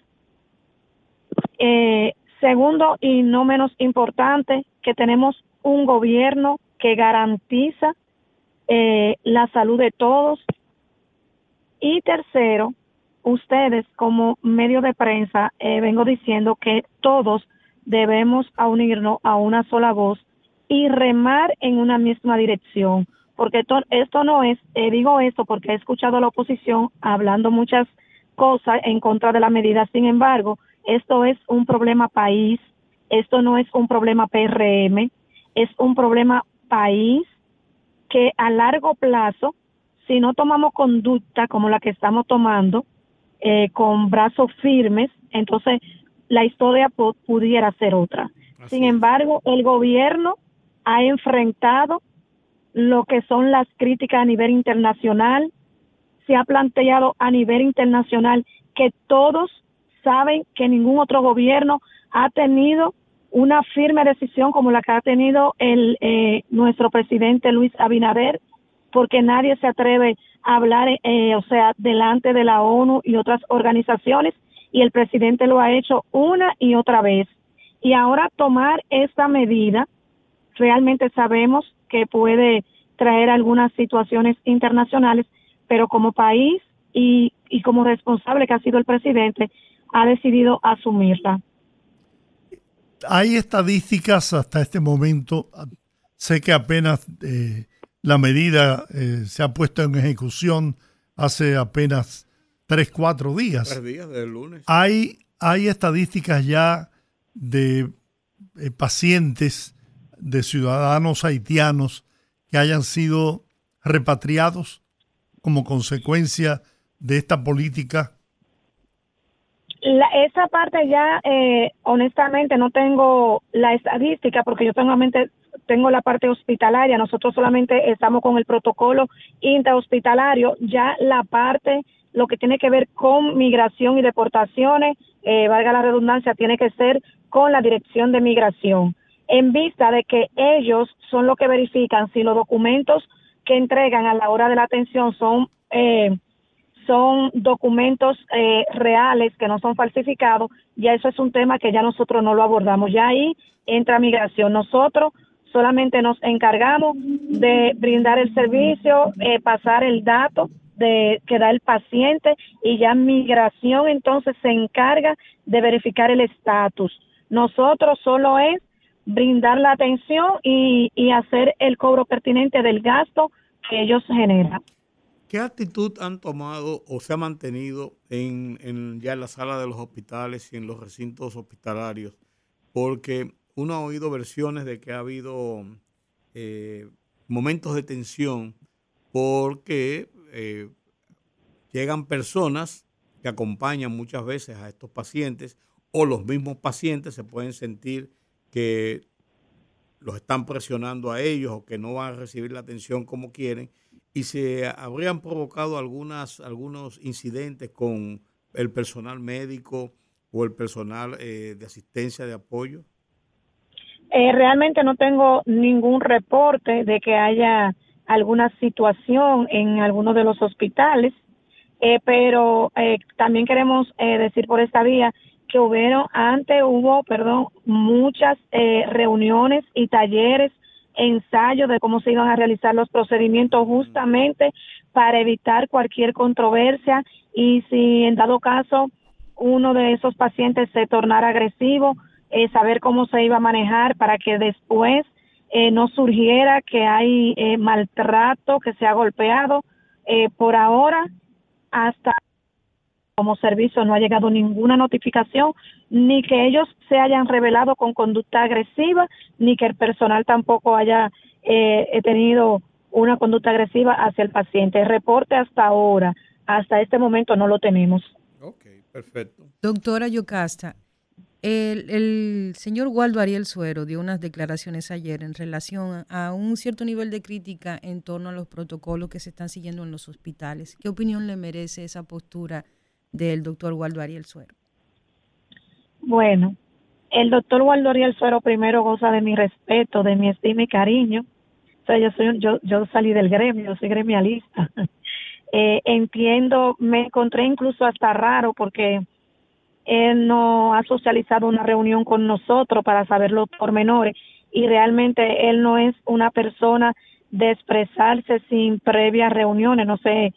S7: segundo, y no menos importante, que tenemos un gobierno que garantiza la salud de todos. Y tercero, ustedes como medio de prensa, vengo diciendo que todos debemos unirnos a una sola voz y remar en una misma dirección, porque esto no es, digo esto porque he escuchado a la oposición hablando muchas cosas en contra de la medida. Sin embargo, esto es un problema país, esto no es un problema PRM, es un problema país que a largo plazo, si no tomamos conducta como la que estamos tomando, con brazos firmes, entonces la historia pudiera ser otra. Así Sin embargo, el gobierno ha enfrentado lo que son las críticas a nivel internacional, se ha planteado a nivel internacional que todos saben que ningún otro gobierno ha tenido una firme decisión como la que ha tenido nuestro presidente Luis Abinader, porque nadie se atreve a hablar, delante de la ONU y otras organizaciones, y el presidente lo ha hecho una y otra vez. Y ahora tomar esta medida, realmente sabemos que puede traer algunas situaciones internacionales, pero como país y como responsable que ha sido el presidente, ha decidido asumirla.
S2: Hay estadísticas hasta este momento, sé que apenas la medida se ha puesto en ejecución hace apenas 3-4 días.
S4: 3 días del lunes.
S2: Hay estadísticas ya de pacientes, de ciudadanos haitianos que hayan sido repatriados como consecuencia de esta política.
S7: Esa parte ya, honestamente, no tengo la estadística porque yo tengo la parte hospitalaria. Nosotros solamente estamos con el protocolo intrahospitalario. Ya la parte, lo que tiene que ver con migración y deportaciones, valga la redundancia, tiene que ser con la Dirección de Migración, en vista de que ellos son los que verifican si los documentos que entregan a la hora de la atención son documentos reales, que no son falsificados. Ya eso es un tema que ya nosotros no lo abordamos, ya ahí entra migración. Nosotros solamente nos encargamos de brindar el servicio, pasar el dato que da el paciente, y ya migración entonces se encarga de verificar el estatus. Nosotros solo es brindar la atención y hacer el cobro pertinente del gasto que ellos generan.
S4: ¿Qué actitud han tomado o se ha mantenido ya en la sala de los hospitales y en los recintos hospitalarios? Porque uno ha oído versiones de que ha habido momentos de tensión porque llegan personas que acompañan muchas veces a estos pacientes, o los mismos pacientes se pueden sentir que los están presionando a ellos o que no van a recibir la atención como quieren, y se habrían provocado algunos incidentes con el personal médico o el personal de asistencia de apoyo.
S7: Realmente no tengo ningún reporte de que haya alguna situación en alguno de los hospitales, pero también queremos decir por esta vía que hubo muchas reuniones y talleres, ensayos de cómo se iban a realizar los procedimientos, justamente para evitar cualquier controversia, y si en dado caso uno de esos pacientes se tornara agresivo, saber cómo se iba a manejar para que después no surgiera que hay maltrato, que se ha golpeado. Por ahora, hasta como servicio no ha llegado ninguna notificación, ni que ellos se hayan revelado con conducta agresiva, ni que el personal tampoco haya tenido una conducta agresiva hacia el paciente. El reporte hasta ahora, hasta este momento, no lo tenemos.
S4: Ok, perfecto.
S3: Doctora Yocasta, el señor Waldo Ariel Suero dio unas declaraciones ayer en relación a un cierto nivel de crítica en torno a los protocolos que se están siguiendo en los hospitales. ¿Qué opinión le merece esa postura del doctor Waldo Ariel Suero?
S7: Bueno, el doctor Waldo Ariel Suero primero goza de mi respeto, de mi estima y cariño. O sea, yo salí del gremio, yo soy gremialista. Entiendo, me encontré incluso hasta raro porque él no ha socializado una reunión con nosotros para saber los pormenores, y realmente él no es una persona de expresarse sin previas reuniones. No sé,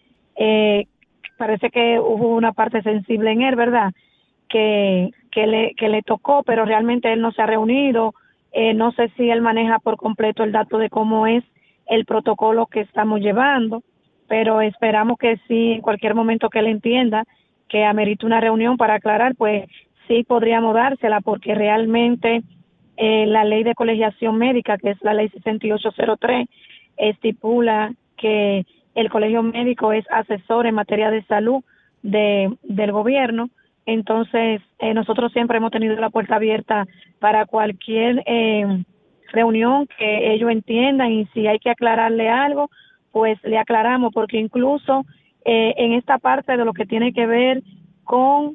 S7: parece que hubo una parte sensible en él, ¿verdad? Que le tocó, pero realmente él no se ha reunido. No sé si él maneja por completo el dato de cómo es el protocolo que estamos llevando, pero esperamos que sí, en cualquier momento que él entienda que amerita una reunión para aclarar, pues sí podríamos dársela, porque realmente la ley de colegiación médica, que es la ley 6803, estipula que el colegio médico es asesor en materia de salud del gobierno. Entonces, nosotros siempre hemos tenido la puerta abierta para cualquier reunión que ellos entiendan, y si hay que aclararle algo, pues le aclaramos, porque incluso en esta parte de lo que tiene que ver con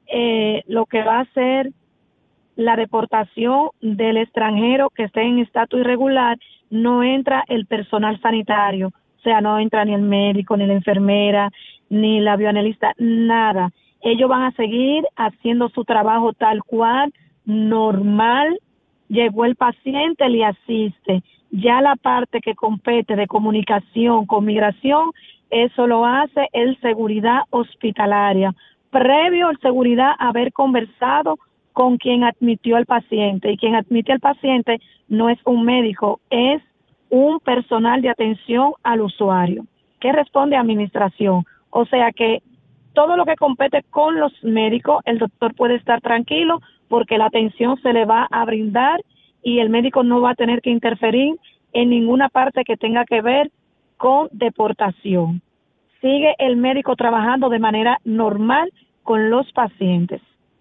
S7: lo que va a ser la deportación del extranjero que esté en estatus irregular, no entra el personal sanitario, o sea, no entra ni el médico, ni la enfermera, ni la bioanalista, nada. Ellos van a seguir haciendo su trabajo tal cual, normal. Llegó el paciente, le asiste. Ya la parte que compete de comunicación con migración, eso lo hace el seguridad hospitalaria, previo el seguridad haber conversado con quien admitió al paciente. Y quien admite al paciente no es un médico, es un personal de atención al usuario, que responde a administración. O sea que todo lo que compete con los médicos, el doctor puede estar tranquilo, porque la atención se le va a brindar y el médico no va a tener que interferir en ninguna parte que tenga que ver con deportación. Sigue el médico trabajando de manera normal con los pacientes.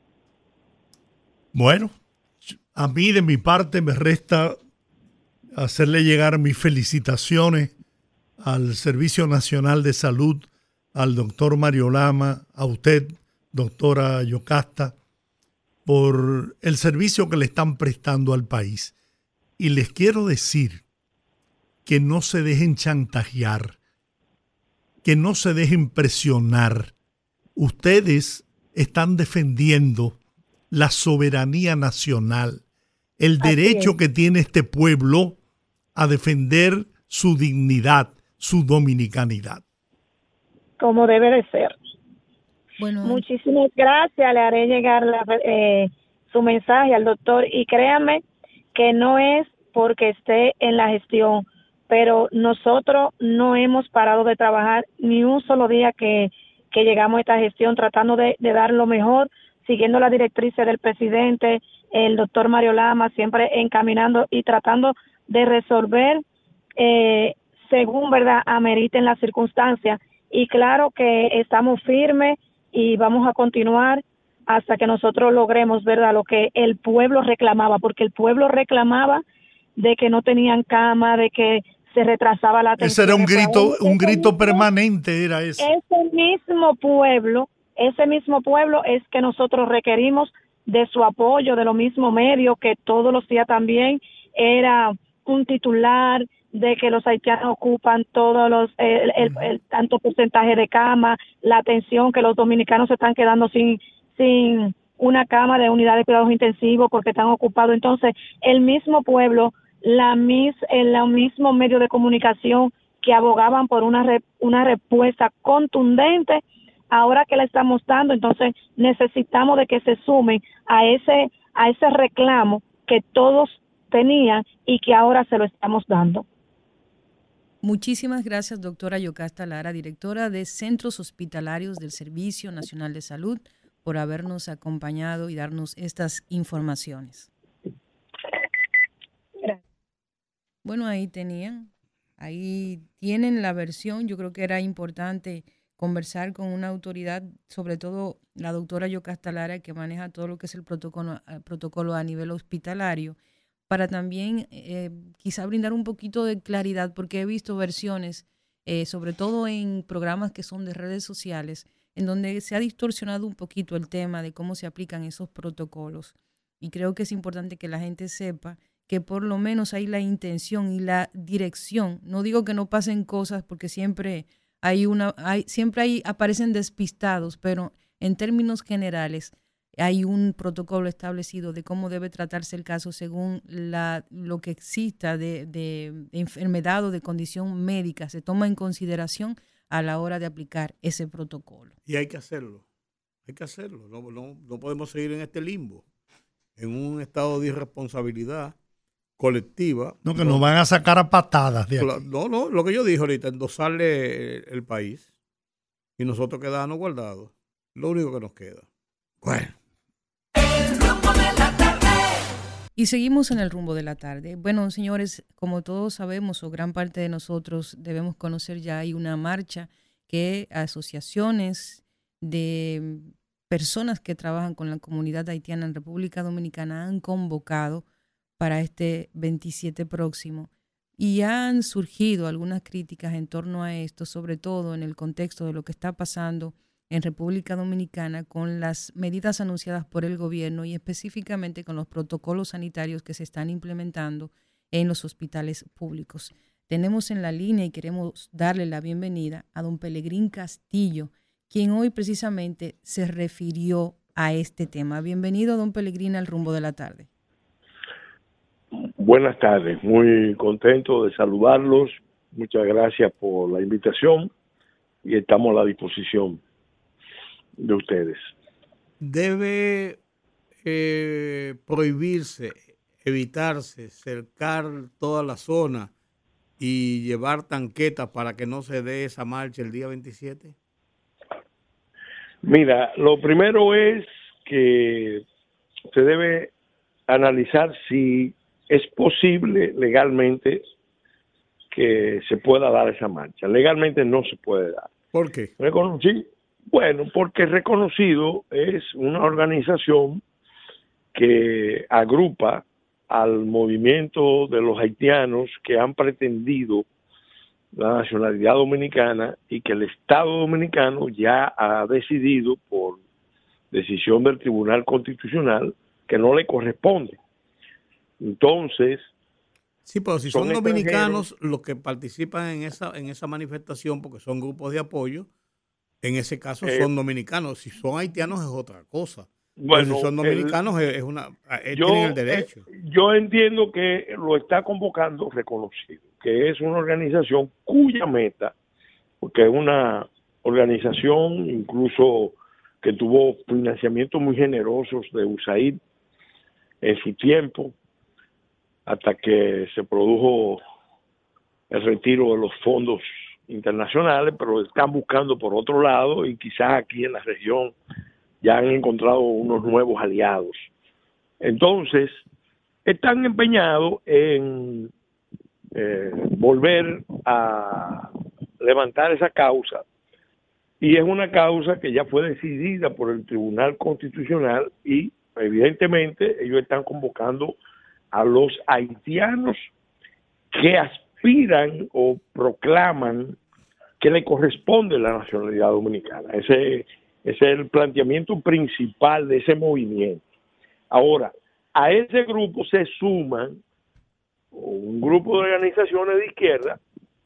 S2: Bueno, a mí de mi parte me resta hacerle llegar mis felicitaciones al Servicio Nacional de Salud, al doctor Mario Lama, a usted, doctora Yocasta, por el servicio que le están prestando al país. Y les quiero decir que no se dejen chantajear, que no se dejen presionar. Ustedes están defendiendo la soberanía nacional, el derecho que tiene este pueblo a defender su dignidad, su dominicanidad.
S7: Como debe de ser.
S3: Bueno,
S7: muchísimas gracias, le haré llegar su mensaje al doctor, y créanme que no es porque esté en la gestión, pero nosotros no hemos parado de trabajar ni un solo día que llegamos a esta gestión, tratando de dar lo mejor, siguiendo las directrices del presidente, el doctor Mario Lama, siempre encaminando y tratando de resolver según, ¿verdad?, ameriten las circunstancias. Y claro que estamos firmes y vamos a continuar hasta que nosotros logremos, ¿verdad?, lo que el pueblo reclamaba, porque el pueblo reclamaba de que no tenían cama, de que se retrasaba la atención.
S2: Ese era un grito permanente, era eso.
S7: Ese mismo pueblo es que nosotros requerimos de su apoyo, de lo mismo medio que todos los días también era un titular de que los haitianos ocupan todos el tanto porcentaje de cama, la atención, que los dominicanos se están quedando sin una cama de unidad de cuidados intensivos porque están ocupados. Entonces, el mismo pueblo, el mismo medio de comunicación que abogaban por una respuesta contundente. Ahora que la estamos dando, entonces necesitamos de que se sumen a ese reclamo que todos tenían y que ahora se lo estamos dando.
S3: Muchísimas gracias, doctora Yocasta Lara, directora de Centros Hospitalarios del Servicio Nacional de Salud, por habernos acompañado y darnos estas informaciones.
S7: Gracias.
S3: Bueno, ahí tienen la versión. Yo creo que era importante conversar con una autoridad, sobre todo la doctora Yocasta Lara, que maneja todo lo que es el protocolo a nivel hospitalario, para también quizá brindar un poquito de claridad, porque he visto versiones, sobre todo en programas que son de redes sociales, en donde se ha distorsionado un poquito el tema de cómo se aplican esos protocolos. Y creo que es importante que la gente sepa que por lo menos hay la intención y la dirección. No digo que no pasen cosas, porque siempre aparecen despistados, pero en términos generales hay un protocolo establecido de cómo debe tratarse el caso según lo que exista de enfermedad o de condición médica. Se toma en consideración a la hora de aplicar ese protocolo.
S4: Y hay que hacerlo. No podemos seguir en este limbo, en un estado de irresponsabilidad colectiva.
S2: No, que nos van a sacar a patadas de aquí.
S4: No, lo que yo dije ahorita, endosarle el país y nosotros quedarnos guardados. Lo único que nos queda. Bueno.
S5: El rumbo de la tarde.
S3: Y seguimos en el rumbo de la tarde. Bueno, señores, como todos sabemos, o gran parte de nosotros debemos conocer, ya hay una marcha que asociaciones de personas que trabajan con la comunidad haitiana en República Dominicana han convocado para este 27 próximo. Y han surgido algunas críticas en torno a esto, sobre todo en el contexto de lo que está pasando en República Dominicana con las medidas anunciadas por el gobierno y específicamente con los protocolos sanitarios que se están implementando en los hospitales públicos. Tenemos en la línea y queremos darle la bienvenida a don Pelegrín Castillo, quien hoy precisamente se refirió a este tema. Bienvenido, don Pelegrín, al Rumbo de la Tarde.
S8: Buenas tardes, muy contento de saludarlos. Muchas gracias por la invitación y estamos a la disposición de ustedes.
S4: Debe prohibirse, evitarse, cercar toda la zona y llevar tanquetas para que no se dé esa marcha el día 27.
S8: Mira, lo primero es que se debe analizar si es posible legalmente que se pueda dar esa marcha. Legalmente no se puede dar.
S4: ¿Por qué?
S8: Sí, bueno, porque Reconocido es una organización que agrupa al movimiento de los haitianos que han pretendido la nacionalidad dominicana y que el Estado dominicano ya ha decidido por decisión del Tribunal Constitucional que no le corresponde. Entonces,
S4: sí, pero si son dominicanos los que participan en esa manifestación, porque son grupos de apoyo, en ese caso son dominicanos. Si son haitianos es otra cosa. Bueno, pero si son dominicanos tienen el derecho.
S8: Yo entiendo que lo está convocando Reconocido, que es una organización cuya meta, porque es una organización incluso que tuvo financiamientos muy generosos de USAID en su tiempo, hasta que se produjo el retiro de los fondos internacionales, pero están buscando por otro lado y quizás aquí en la región ya han encontrado unos nuevos aliados. Entonces, están empeñados en volver a levantar esa causa, y es una causa que ya fue decidida por el Tribunal Constitucional y evidentemente ellos están convocando a los haitianos que aspiran o proclaman que le corresponde la nacionalidad dominicana. Ese es el planteamiento principal de ese movimiento. Ahora, a ese grupo se suman un grupo de organizaciones de izquierda,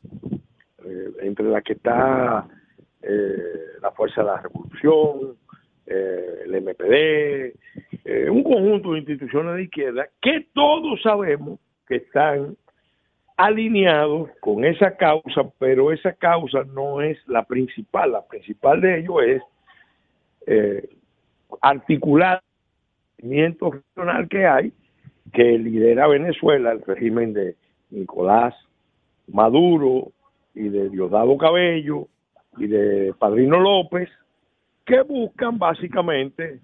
S8: entre las que está la Fuerza de la Revolución, el MPD, un conjunto de instituciones de izquierda que todos sabemos que están alineados con esa causa, pero esa causa no es la principal. La principal de ellos es articular el movimiento regional que hay, que lidera Venezuela, el régimen de Nicolás Maduro y de Diosdado Cabello y de Padrino López, que buscan básicamente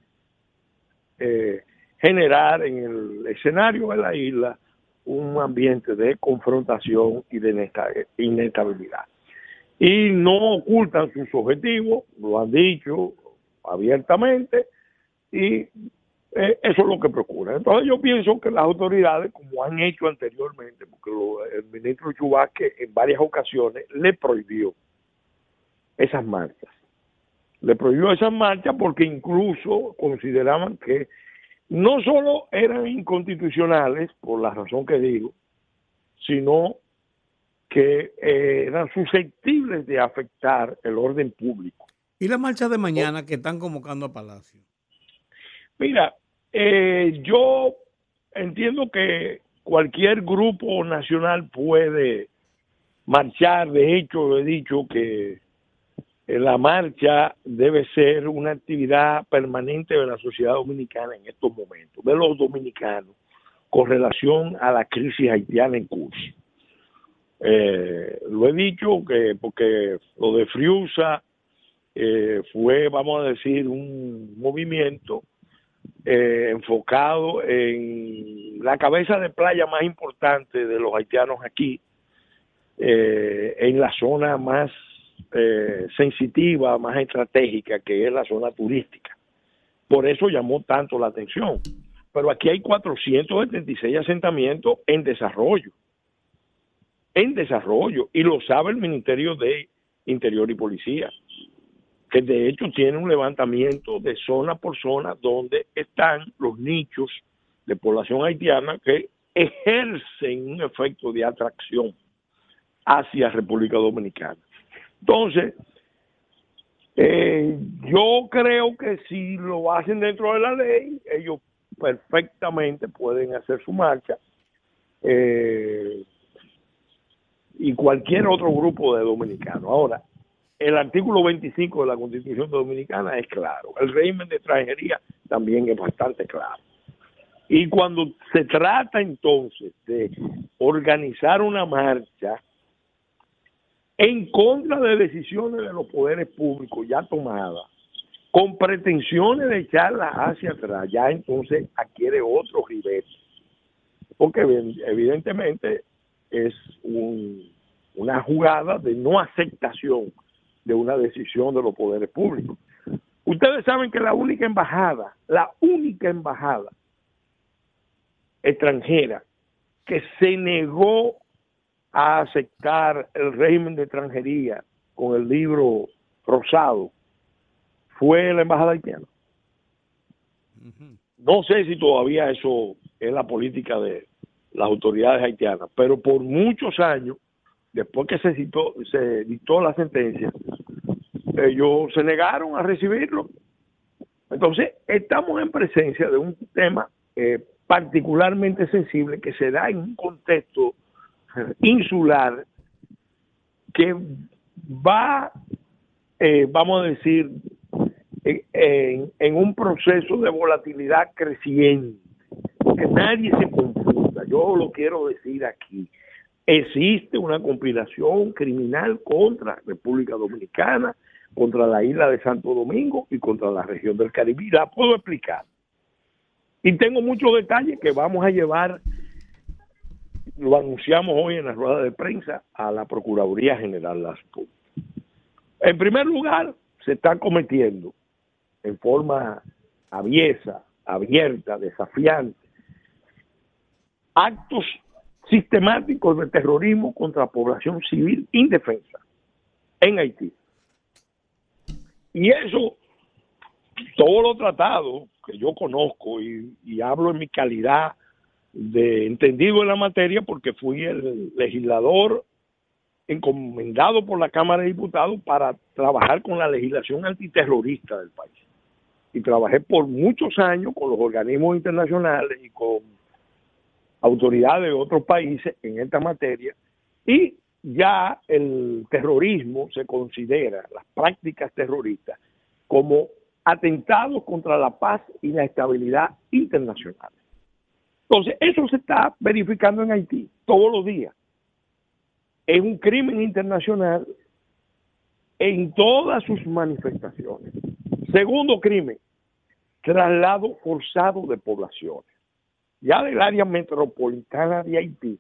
S8: generar en el escenario de la isla un ambiente de confrontación y de inestabilidad. Y no ocultan sus objetivos, lo han dicho abiertamente, y eso es lo que procuran. Entonces yo pienso que las autoridades, como han hecho anteriormente, porque el ministro Chubasque en varias ocasiones le prohibió esas marchas. Le prohibió esas marchas porque incluso consideraban que no solo eran inconstitucionales, por la razón que digo, sino que eran susceptibles de afectar el orden público.
S4: ¿Y la marcha de mañana que están convocando a Palacio?
S8: Mira, yo entiendo que cualquier grupo nacional puede marchar. De hecho, he dicho que la marcha debe ser una actividad permanente de la sociedad dominicana en estos momentos, de los dominicanos, con relación a la crisis haitiana en curso. Lo he dicho que porque lo de Friusa fue, vamos a decir, un movimiento enfocado en la cabeza de playa más importante de los haitianos aquí, en la zona más sensitiva, más estratégica, que es la zona turística. Por eso llamó tanto la atención. Pero aquí hay 476 asentamientos en desarrollo, y lo sabe el Ministerio de Interior y Policía, que de hecho tiene un levantamiento de zona por zona donde están los nichos de población haitiana que ejercen un efecto de atracción hacia República Dominicana. Entonces, yo creo que si lo hacen dentro de la ley, ellos perfectamente pueden hacer su marcha, y cualquier otro grupo de dominicanos. Ahora, el artículo 25 de la Constitución Dominicana es claro, el régimen de extranjería también es bastante claro. Y cuando se trata entonces de organizar una marcha en contra de decisiones de los poderes públicos ya tomadas, con pretensiones de echarlas hacia atrás, ya entonces adquiere otro ribete, porque evidentemente es una jugada de no aceptación de una decisión de los poderes públicos. Ustedes saben que la única embajada extranjera que se negó a aceptar el régimen de extranjería con el libro rosado fue la embajada haitiana. No sé si todavía eso es la política de las autoridades haitianas, pero por muchos años, después que se dictó la sentencia, ellos se negaron a recibirlo. Entonces, estamos en presencia de un tema particularmente sensible que se da en un contexto insular que va, vamos a decir, en un proceso de volatilidad creciente. Que nadie se confunda, yo lo quiero decir aquí. Existe una conspiración criminal contra República Dominicana, contra la isla de Santo Domingo y contra la región del Caribe. La puedo explicar. Y tengo muchos detalles que vamos a llevar, lo anunciamos hoy en la rueda de prensa, a la Procuraduría General de la República. En primer lugar, se está cometiendo en forma aviesa, abierta, desafiante, actos sistemáticos de terrorismo contra población civil indefensa en Haití. Y eso, todo lo tratado que yo conozco y hablo en mi calidad de entendido en la materia porque fui el legislador encomendado por la Cámara de Diputados para trabajar con la legislación antiterrorista del país. Y trabajé por muchos años con los organismos internacionales y con autoridades de otros países en esta materia Y ya el terrorismo se considera, las prácticas terroristas, como atentados contra la paz y la estabilidad internacional. Entonces, eso se está verificando en Haití todos los días. Es un crimen internacional en todas sus manifestaciones. Segundo crimen, traslado forzado de poblaciones. Ya del área metropolitana de Haití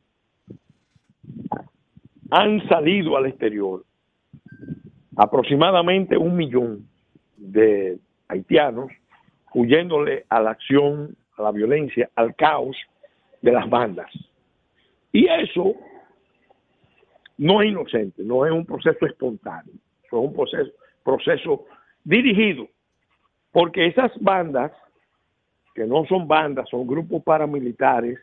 S8: han salido al exterior aproximadamente 1 millón de haitianos huyéndole a la acción, a la violencia, al caos de las bandas. Y eso no es inocente, no es un proceso espontáneo, eso es un proceso dirigido, porque esas bandas, que no son bandas, son grupos paramilitares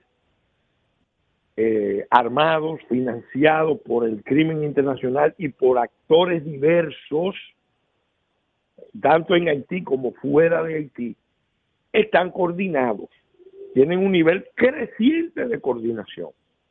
S8: armados, financiados por el crimen internacional y por actores diversos, tanto en Haití como fuera de Haití, están coordinados, tienen un nivel creciente de coordinación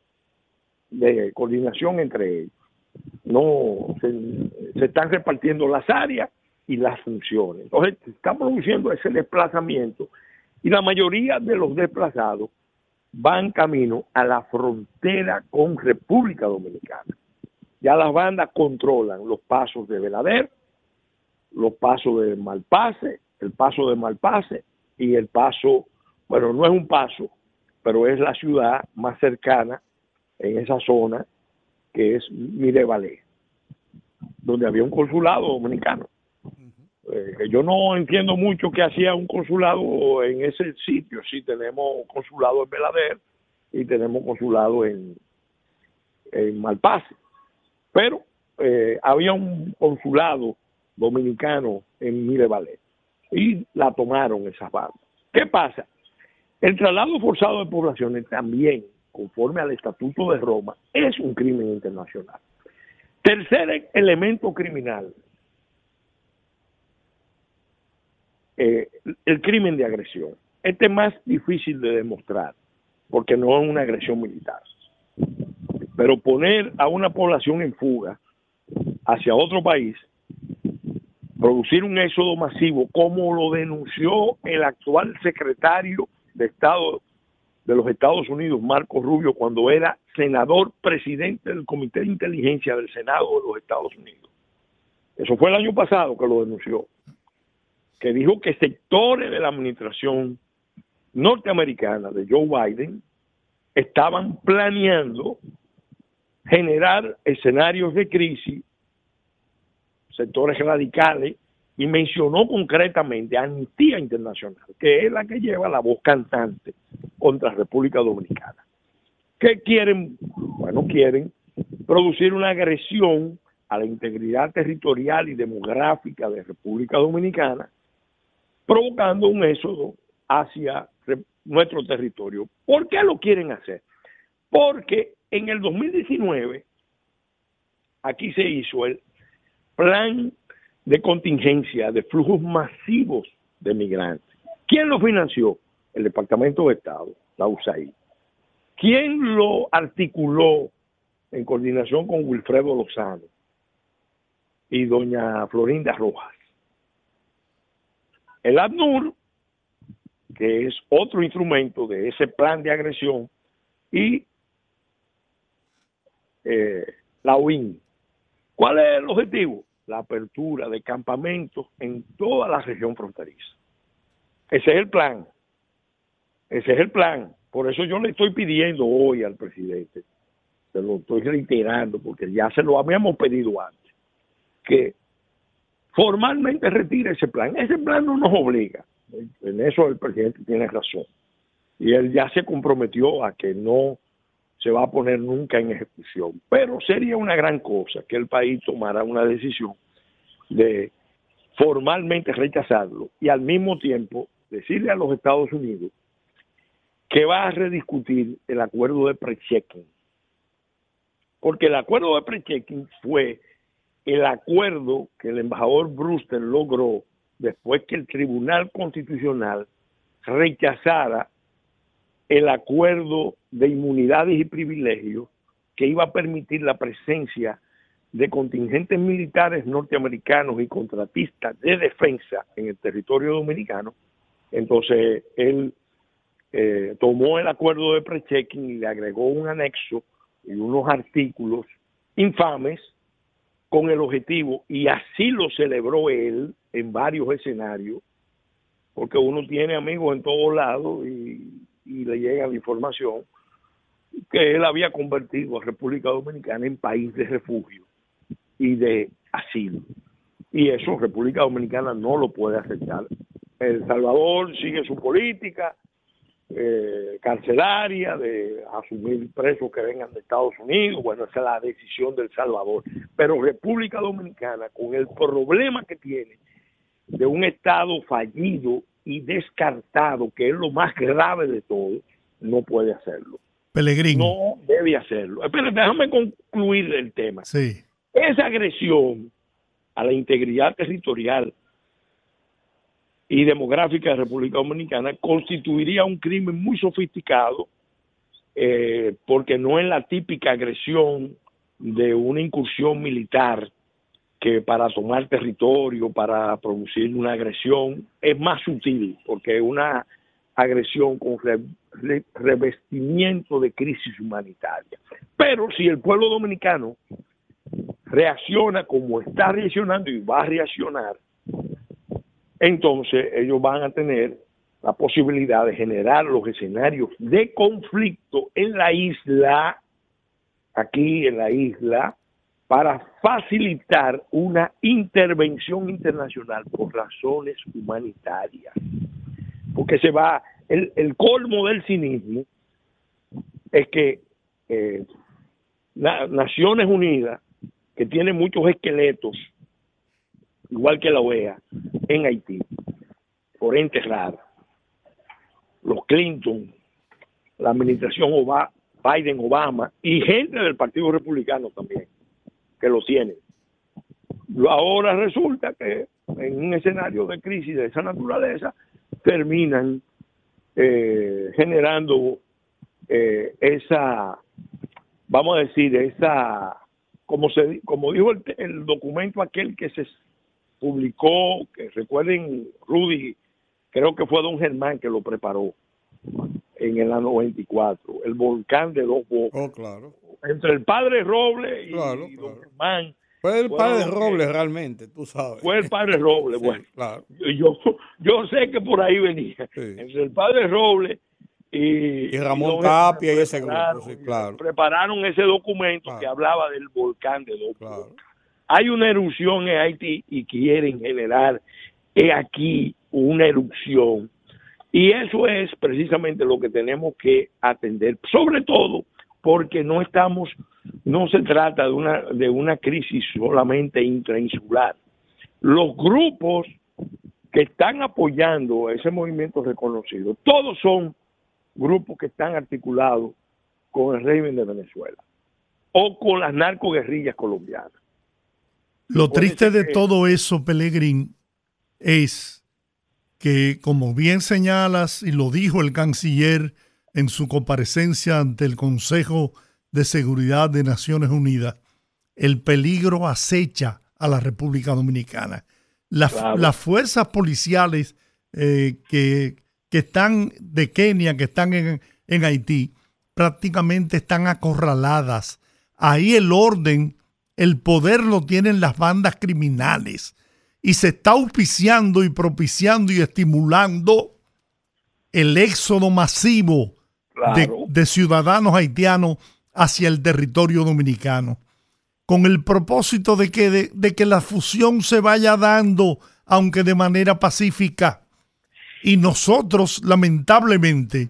S8: entre ellos. No se están repartiendo las áreas y las funciones. Entonces, se está produciendo ese desplazamiento y la mayoría de los desplazados van camino a la frontera con República Dominicana. Ya las bandas controlan los pasos de Belader, los pasos de Malpase, el paso de Malpase y el paso, bueno, no es un paso, pero es la ciudad más cercana en esa zona, que es Mirebalais, donde había un consulado dominicano. Yo no entiendo mucho qué hacía un consulado en ese sitio. Sí, tenemos consulado en Belader y tenemos consulado en Malpase, pero había un consulado dominicano en Mirebalais y la tomaron esas bandas. ¿Qué pasa? El traslado forzado de poblaciones también, conforme al Estatuto de Roma, es un crimen internacional. Tercer elemento criminal, el crimen de agresión. Este es más difícil de demostrar, porque no es una agresión militar. Pero poner a una población en fuga hacia otro país, producir un éxodo masivo, como lo denunció el actual secretario de Estado de los Estados Unidos, Marco Rubio, cuando era senador presidente del Comité de Inteligencia del Senado de los Estados Unidos. Eso fue el año pasado que lo denunció, que dijo que sectores de la administración norteamericana de Joe Biden estaban planeando generar escenarios de crisis, sectores radicales, y mencionó concretamente a Amnistía Internacional, que es la que lleva la voz cantante contra República Dominicana. ¿Qué quieren? Bueno, quieren producir una agresión a la integridad territorial y demográfica de República Dominicana, provocando un éxodo hacia nuestro territorio. ¿Por qué lo quieren hacer? Porque en el 2019 aquí se hizo el plan de contingencia de flujos masivos de migrantes. ¿Quién lo financió? El Departamento de Estado, la USAID. ¿Quién lo articuló en coordinación con Wilfredo Lozano y doña Florinda Rojas? El ACNUR, que es otro instrumento de ese plan de agresión, y la UIN. ¿Cuál es el objetivo? La apertura de campamentos en toda la región fronteriza. Ese es el plan. Ese es el plan. Por eso yo le estoy pidiendo hoy al presidente, se lo estoy reiterando, porque ya se lo habíamos pedido antes, que formalmente retire ese plan. Ese plan no nos obliga. En eso el presidente tiene razón. Y él ya se comprometió a que no se va a poner nunca en ejecución. Pero sería una gran cosa que el país tomara una decisión de formalmente rechazarlo y al mismo tiempo decirle a los Estados Unidos que va a rediscutir el acuerdo de pre-checking. Porque el acuerdo de pre-checking fue el acuerdo que el embajador Brewster logró después que el Tribunal Constitucional rechazara el acuerdo de inmunidades y privilegios que iba a permitir la presencia de contingentes militares norteamericanos y contratistas de defensa en el territorio dominicano. Entonces él tomó el acuerdo de pre-checking y le agregó un anexo y unos artículos infames con el objetivo, y así lo celebró él en varios escenarios, porque uno tiene amigos en todos lados y le llega la información que él había convertido a República Dominicana en país de refugio y de asilo. Y eso República Dominicana no lo puede aceptar. El Salvador sigue su política carcelaria de asumir presos que vengan de Estados Unidos. Bueno, esa es la decisión del Salvador. Pero República Dominicana, con el problema que tiene de un Estado fallido y descartado, que es lo más grave de todo, no puede hacerlo.
S2: Pellegrini.
S8: No debe hacerlo. Espera, déjame concluir el tema.
S2: Sí.
S8: Esa agresión a la integridad territorial y demográfica de República Dominicana constituiría un crimen muy sofisticado, porque no es la típica agresión de una incursión militar que para tomar territorio, para producir una agresión, es más sutil, porque es una agresión con revestimiento de crisis humanitaria. Pero si el pueblo dominicano reacciona como está reaccionando y va a reaccionar, entonces ellos van a tener la posibilidad de generar los escenarios de conflicto en la isla, aquí en la isla, para facilitar una intervención internacional por razones humanitarias. Porque se va, el colmo del cinismo es que Naciones Unidas, que tiene muchos esqueletos, igual que la OEA, en Haití, por enterrar, los Clinton, la administración Biden-Obama y gente del Partido Republicano también, que lo tienen. Ahora resulta que en un escenario de crisis de esa naturaleza terminan generando esa, vamos a decir, esa, como dijo el documento aquel que se publicó, que recuerden, Rudy, creo que fue don Germán que lo preparó en el año 94, el volcán de dos bocas.
S4: Oh, claro.
S8: Entre el padre Robles y
S4: claro.
S8: don Germán.
S4: Fue el padre Robles realmente, tú sabes.
S8: Fue el padre Robles,
S4: sí,
S8: bueno.
S4: Claro.
S8: Yo sé que por ahí venía. Sí. Entre el padre Robles y
S4: Ramón Tapia y ese grupo, sí, claro.
S8: Prepararon ese documento que hablaba del volcán de dos bocas. Hay una erupción en Haití y quieren generar aquí una erupción. Y eso es precisamente lo que tenemos que atender, sobre todo porque no se trata de una crisis solamente intrainsular. Los grupos que están apoyando ese movimiento reconocido, todos son grupos que están articulados con el régimen de Venezuela o con las narcoguerrillas colombianas.
S2: Lo triste de todo eso, Pellegrini, es que, como bien señalas, y lo dijo el canciller en su comparecencia ante el Consejo de Seguridad de Naciones Unidas, el peligro acecha a la República Dominicana. Las fuerzas policiales que están de Kenia, que están en Haití, prácticamente están acorraladas. Ahí el orden, el poder lo tienen las bandas criminales y se está auspiciando y propiciando y estimulando el éxodo masivo de ciudadanos haitianos hacia el territorio dominicano, con el propósito de que la fusión se vaya dando, aunque de manera pacífica. Y nosotros, lamentablemente,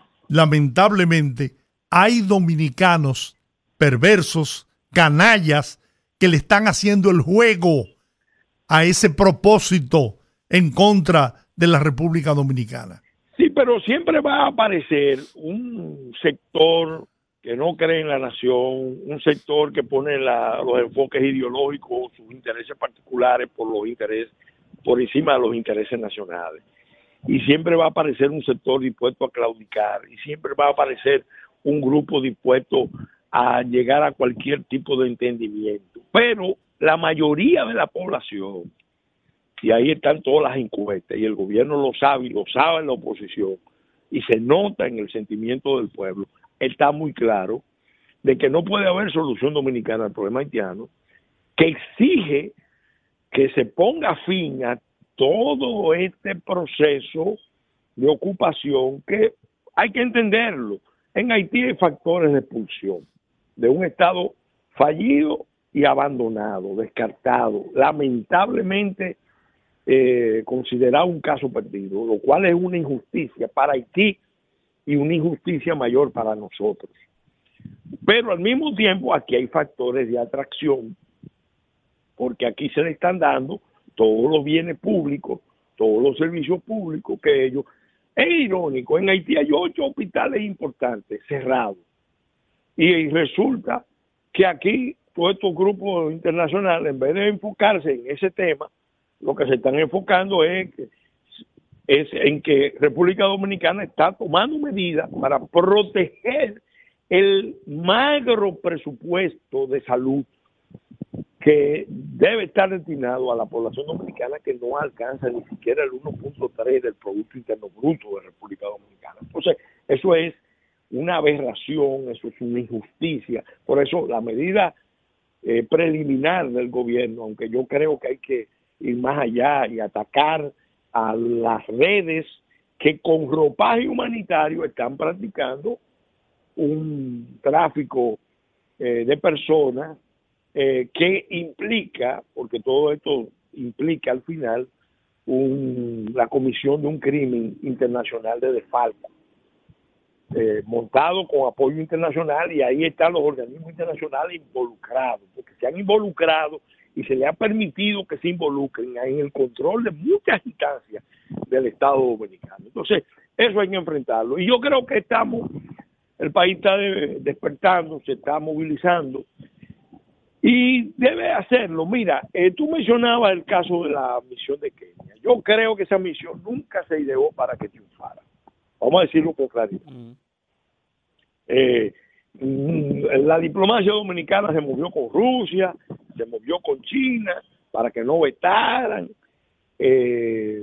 S2: hay dominicanos perversos, canallas, que le están haciendo el juego a ese propósito en contra de la República Dominicana.
S8: Sí, pero siempre va a aparecer un sector que no cree en la nación, un sector que pone los enfoques ideológicos, sus intereses particulares por encima de los intereses nacionales. Y siempre va a aparecer un sector dispuesto a claudicar, y siempre va a aparecer un grupo dispuesto a llegar a cualquier tipo de entendimiento. Pero la mayoría de la población, y ahí están todas las encuestas, y el gobierno lo sabe, y lo sabe la oposición, y se nota en el sentimiento del pueblo, está muy claro de que no puede haber solución dominicana al problema haitiano, que exige que se ponga fin a todo este proceso de ocupación, que hay que entenderlo. En Haití hay factores de expulsión de un Estado fallido y abandonado, descartado, lamentablemente considerado un caso perdido, lo cual es una injusticia para Haití y una injusticia mayor para nosotros. Pero al mismo tiempo aquí hay factores de atracción, porque aquí se le están dando todos los bienes públicos, todos los servicios públicos que ellos... Es irónico, en Haití hay 8 hospitales importantes cerrados, y resulta que aquí todos estos grupos internacionales, en vez de enfocarse en ese tema, lo que se están enfocando es en que República Dominicana está tomando medidas para proteger el magro presupuesto de salud que debe estar destinado a la población dominicana, que no alcanza ni siquiera el 1.3 del Producto Interno Bruto de República Dominicana. Entonces, eso es una aberración, eso es una injusticia. Por eso, la medida preliminar del gobierno, aunque yo creo que hay que ir más allá y atacar a las redes que con ropaje humanitario están practicando un tráfico de personas que implica, porque todo esto implica al final la comisión de un crimen internacional de desfalco, montado con apoyo internacional, y ahí están los organismos internacionales involucrados, porque se han involucrado y se le ha permitido que se involucren en el control de muchas instancias del Estado dominicano. Entonces, eso hay que enfrentarlo. Y yo creo que el país está despertando, se está movilizando, y debe hacerlo. Mira, tú mencionabas el caso de la misión de Kenia. Yo creo que esa misión nunca se ideó para que triunfara. Vamos a decirlo con claridad. La diplomacia dominicana se movió con Rusia, se movió con China para que no vetaran, y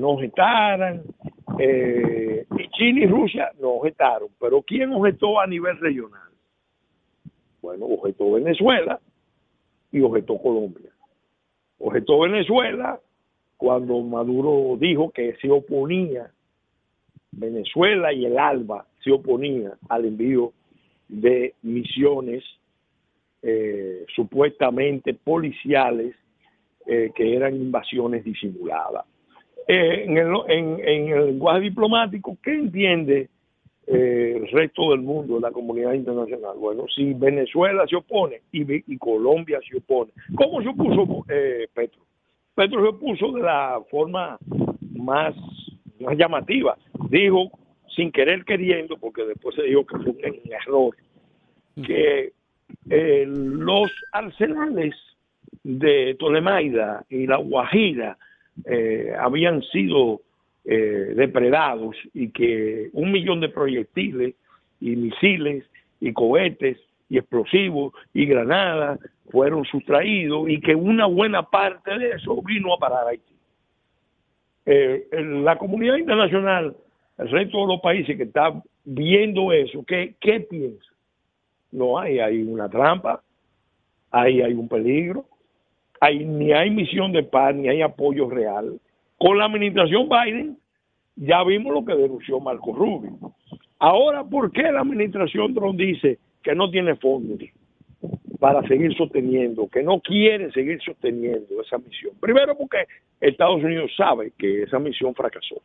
S8: China y Rusia no objetaron. Pero ¿quién objetó a nivel regional? Bueno, objetó Venezuela y objetó Colombia. Objetó Venezuela cuando Maduro dijo que se oponía, Venezuela y el ALBA se oponía al envío de misiones supuestamente policiales que eran invasiones disimuladas. En el lenguaje diplomático, ¿qué entiende el resto del mundo, la comunidad internacional? Bueno, si Venezuela se opone y Colombia se opone, ¿cómo se opuso Petro? Petro se opuso de la forma más llamativa. Dijo, sin querer queriendo, porque después se dijo que fue un error, que los arsenales de Tolemaida y La Guajira habían sido depredados, y que 1 millón de proyectiles y misiles y cohetes y explosivos y granadas fueron sustraídos, y que una buena parte de eso vino a parar a Haití. La comunidad internacional, el resto de los países que están viendo eso, ¿qué piensa? No hay una trampa, hay un peligro, ni hay misión de paz, ni hay apoyo real. Con la administración Biden ya vimos lo que denunció Marco Rubio. Ahora, ¿por qué la administración Trump dice que no tiene fondos para seguir sosteniendo, que no quiere seguir sosteniendo esa misión? Primero, porque Estados Unidos sabe que esa misión fracasó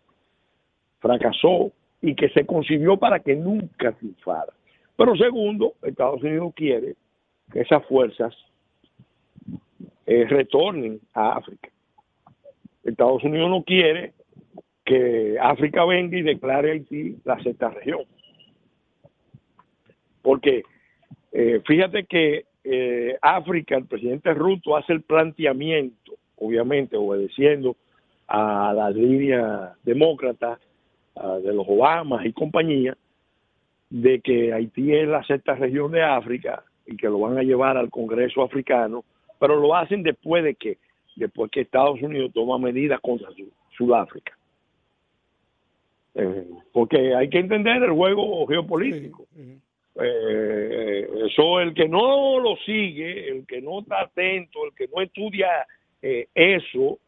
S8: y que se concibió para que nunca triunfara. Pero segundo, Estados Unidos quiere que esas fuerzas retornen a África. Estados Unidos no quiere que África venga y declare a Haití la sexta región. Porque fíjate que África, el presidente Ruto hace el planteamiento, obviamente obedeciendo a la línea demócrata de los Obamas y compañía, de que Haití es la sexta región de África y que lo van a llevar al Congreso africano, pero lo hacen después que Estados Unidos toma medidas contra Sudáfrica. Porque hay que entender el juego geopolítico. Eso, el que no lo sigue, el que no está atento, el que no estudia eso,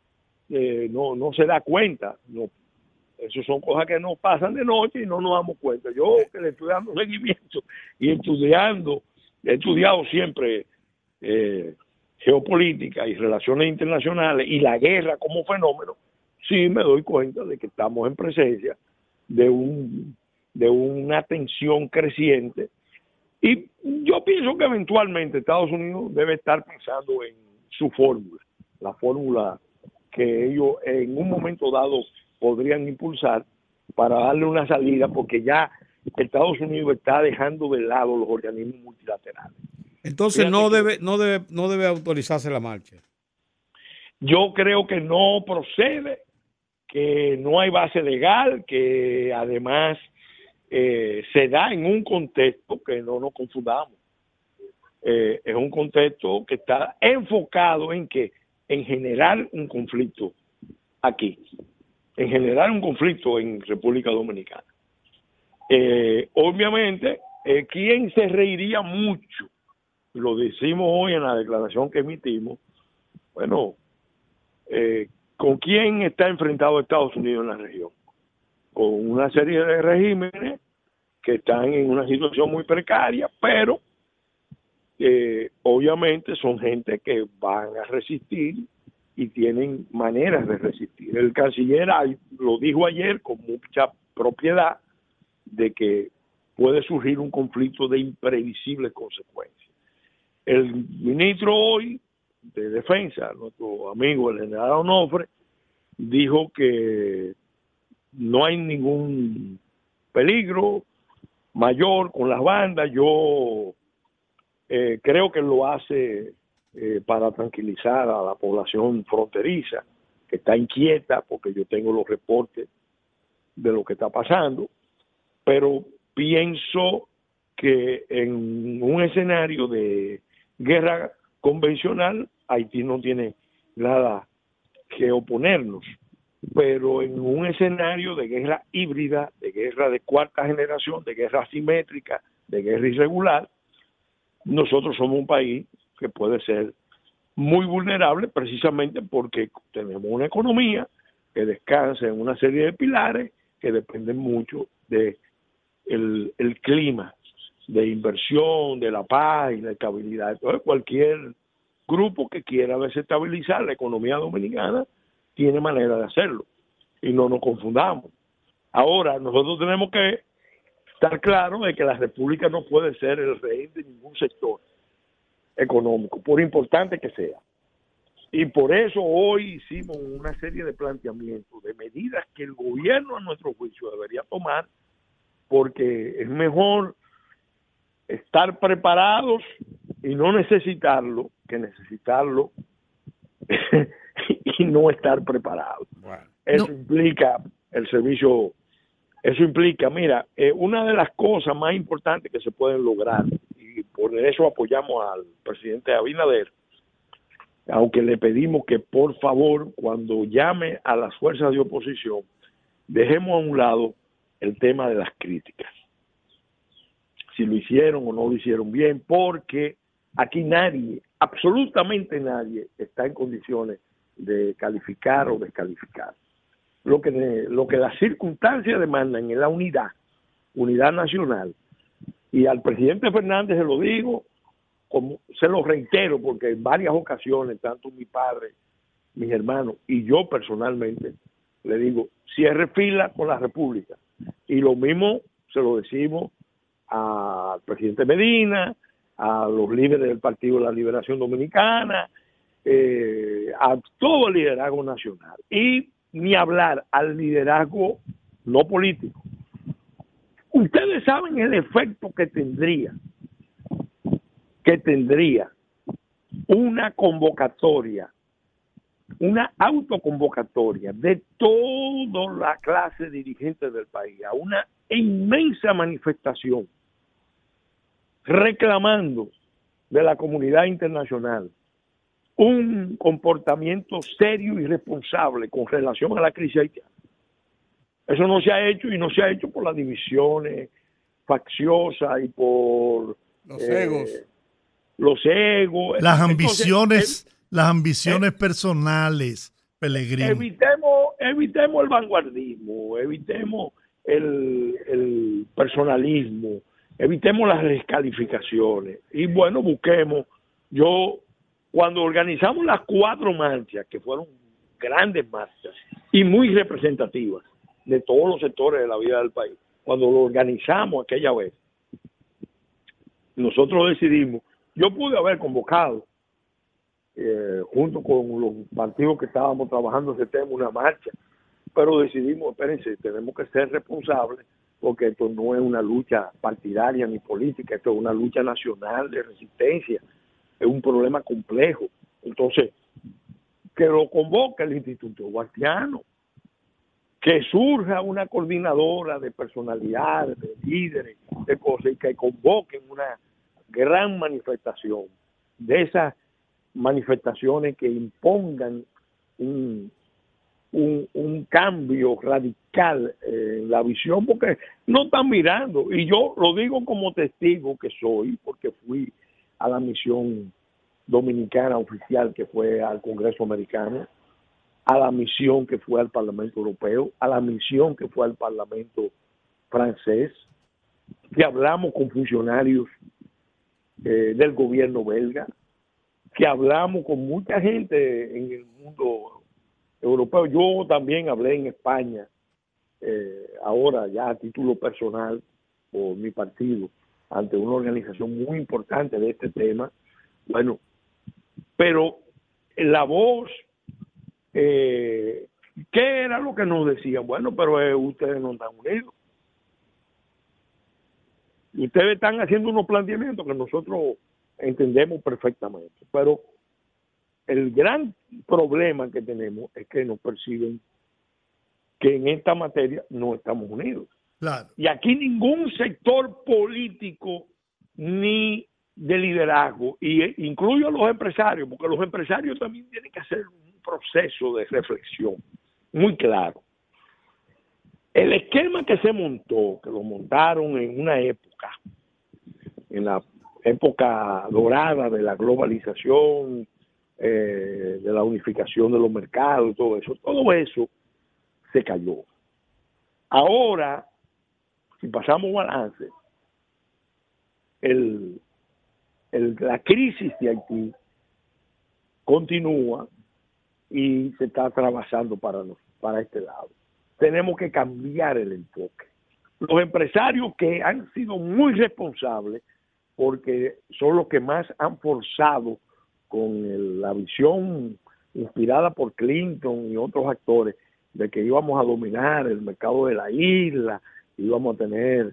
S8: no se da cuenta. No, eso son cosas que nos pasan de noche y no nos damos cuenta. Yo que le estoy dando seguimiento y he estudiado siempre geopolítica y relaciones internacionales y la guerra como fenómeno, sí me doy cuenta de que estamos en presencia de una tensión creciente, y yo pienso que eventualmente Estados Unidos debe estar pensando en su fórmula, la fórmula que ellos en un momento dado podrían impulsar para darle una salida, porque ya Estados Unidos está dejando de lado los organismos multilaterales.
S4: Entonces no debe autorizarse la marcha.
S8: Yo creo que no procede, que no hay base legal, que además se da en un contexto que no nos confundamos. Es un contexto que está enfocado en generar un conflicto aquí, en generar un conflicto en República Dominicana. Obviamente, ¿quién se reiría mucho? Lo decimos hoy en la declaración que emitimos. Bueno, ¿con quién está enfrentado Estados Unidos en la región? Con una serie de regímenes que están en una situación muy precaria, pero obviamente son gente que van a resistir y tienen maneras de resistir. El canciller lo dijo ayer con mucha propiedad de que puede surgir un conflicto de imprevisibles consecuencias. El ministro hoy de Defensa, nuestro amigo el general Onofre, dijo que no hay ningún peligro mayor con las bandas. Yo creo que lo hace para tranquilizar a la población fronteriza, que está inquieta, porque yo tengo los reportes de lo que está pasando, pero pienso que en un escenario de guerra convencional, Haití no tiene nada que oponernos, pero en un escenario de guerra híbrida, de guerra de cuarta generación, de guerra asimétrica, de guerra irregular, nosotros somos un país que puede ser muy vulnerable, precisamente porque tenemos una economía que descansa en una serie de pilares que dependen mucho de el clima de inversión, de la paz y la estabilidad. Entonces, cualquier grupo que quiera desestabilizar la economía dominicana tiene manera de hacerlo, y no nos confundamos. Ahora, nosotros tenemos que estar claros de que la República no puede ser el rey de ningún sector económico, por importante que sea. Y por eso hoy hicimos una serie de planteamientos, de medidas que el gobierno, a nuestro juicio, debería tomar, porque es mejor estar preparados y no necesitarlo que necesitarlo y no estar preparados. Bueno, eso implica el servicio, eso implica, mira, una de las cosas más importantes que se pueden lograr, y por eso apoyamos al presidente Abinader, aunque le pedimos que por favor, cuando llame a las fuerzas de oposición, dejemos a un lado el tema de las críticas, si lo hicieron o no lo hicieron bien, porque aquí nadie, absolutamente nadie, está en condiciones de calificar o descalificar. Lo que las circunstancias demandan es la unidad nacional. Y al presidente Fernández se lo digo, se lo reitero, porque en varias ocasiones, tanto mi padre, mis hermanos y yo personalmente, le digo, cierre fila con la República. Y lo mismo se lo decimos al presidente Medina, a los líderes del Partido de la Liberación Dominicana, a todo el liderazgo nacional, y ni hablar al liderazgo no político. Ustedes saben el efecto que tendría una convocatoria, una autoconvocatoria de toda la clase dirigente del país a una inmensa manifestación reclamando de la comunidad internacional un comportamiento serio y responsable con relación a la crisis haitiana. Eso no se ha hecho, y no se ha hecho por las divisiones facciosas y por
S4: los egos.
S2: Las ambiciones personales, Pellegrini.
S8: Evitemos el vanguardismo, evitemos el personalismo, evitemos las descalificaciones y bueno, busquemos. Cuando organizamos las 4 marchas, que fueron grandes marchas y muy representativas de todos los sectores de la vida del país, cuando lo organizamos aquella vez, nosotros decidimos, yo pude haber convocado junto con los partidos que estábamos trabajando ese tema, una marcha, pero decidimos, espérense, tenemos que ser responsables, porque esto no es una lucha partidaria ni política, esto es una lucha nacional de resistencia, es un problema complejo. Entonces, que lo convoque el Instituto Guastiano, que surja una coordinadora de personalidades, de líderes, de cosas, y que convoquen una gran manifestación, de esas manifestaciones que impongan un cambio radical en la visión, porque no están mirando, y yo lo digo como testigo que soy, porque fui a la misión dominicana oficial que fue al Congreso americano, a la misión que fue al Parlamento Europeo, a la misión que fue al Parlamento francés, que hablamos con funcionarios del gobierno belga, que hablamos con mucha gente en el mundo europeo. Yo también hablé en España, ahora ya a título personal, por mi partido, ante una organización muy importante de este tema. Bueno, pero la voz, ¿qué era lo que nos decían? Bueno, pero ustedes no están unidos. Ustedes están haciendo unos planteamientos que nosotros entendemos perfectamente, pero el gran problema que tenemos es que nos perciben que en esta materia no estamos unidos.
S2: Claro.
S8: Y aquí ningún sector político ni de liderazgo, y incluyo a los empresarios, porque los empresarios también tienen que hacer un proceso de reflexión muy claro. El esquema que se montó, que lo montaron en una época, en la época dorada de la globalización, de la unificación de los mercados, todo eso se cayó. Ahora, si pasamos balance, la crisis de Haití continúa y se está atravesando para este lado. Tenemos que cambiar el enfoque. Los empresarios que han sido muy responsables, porque son los que más han forzado con la visión inspirada por Clinton y otros actores de que íbamos a dominar el mercado de la isla, íbamos a tener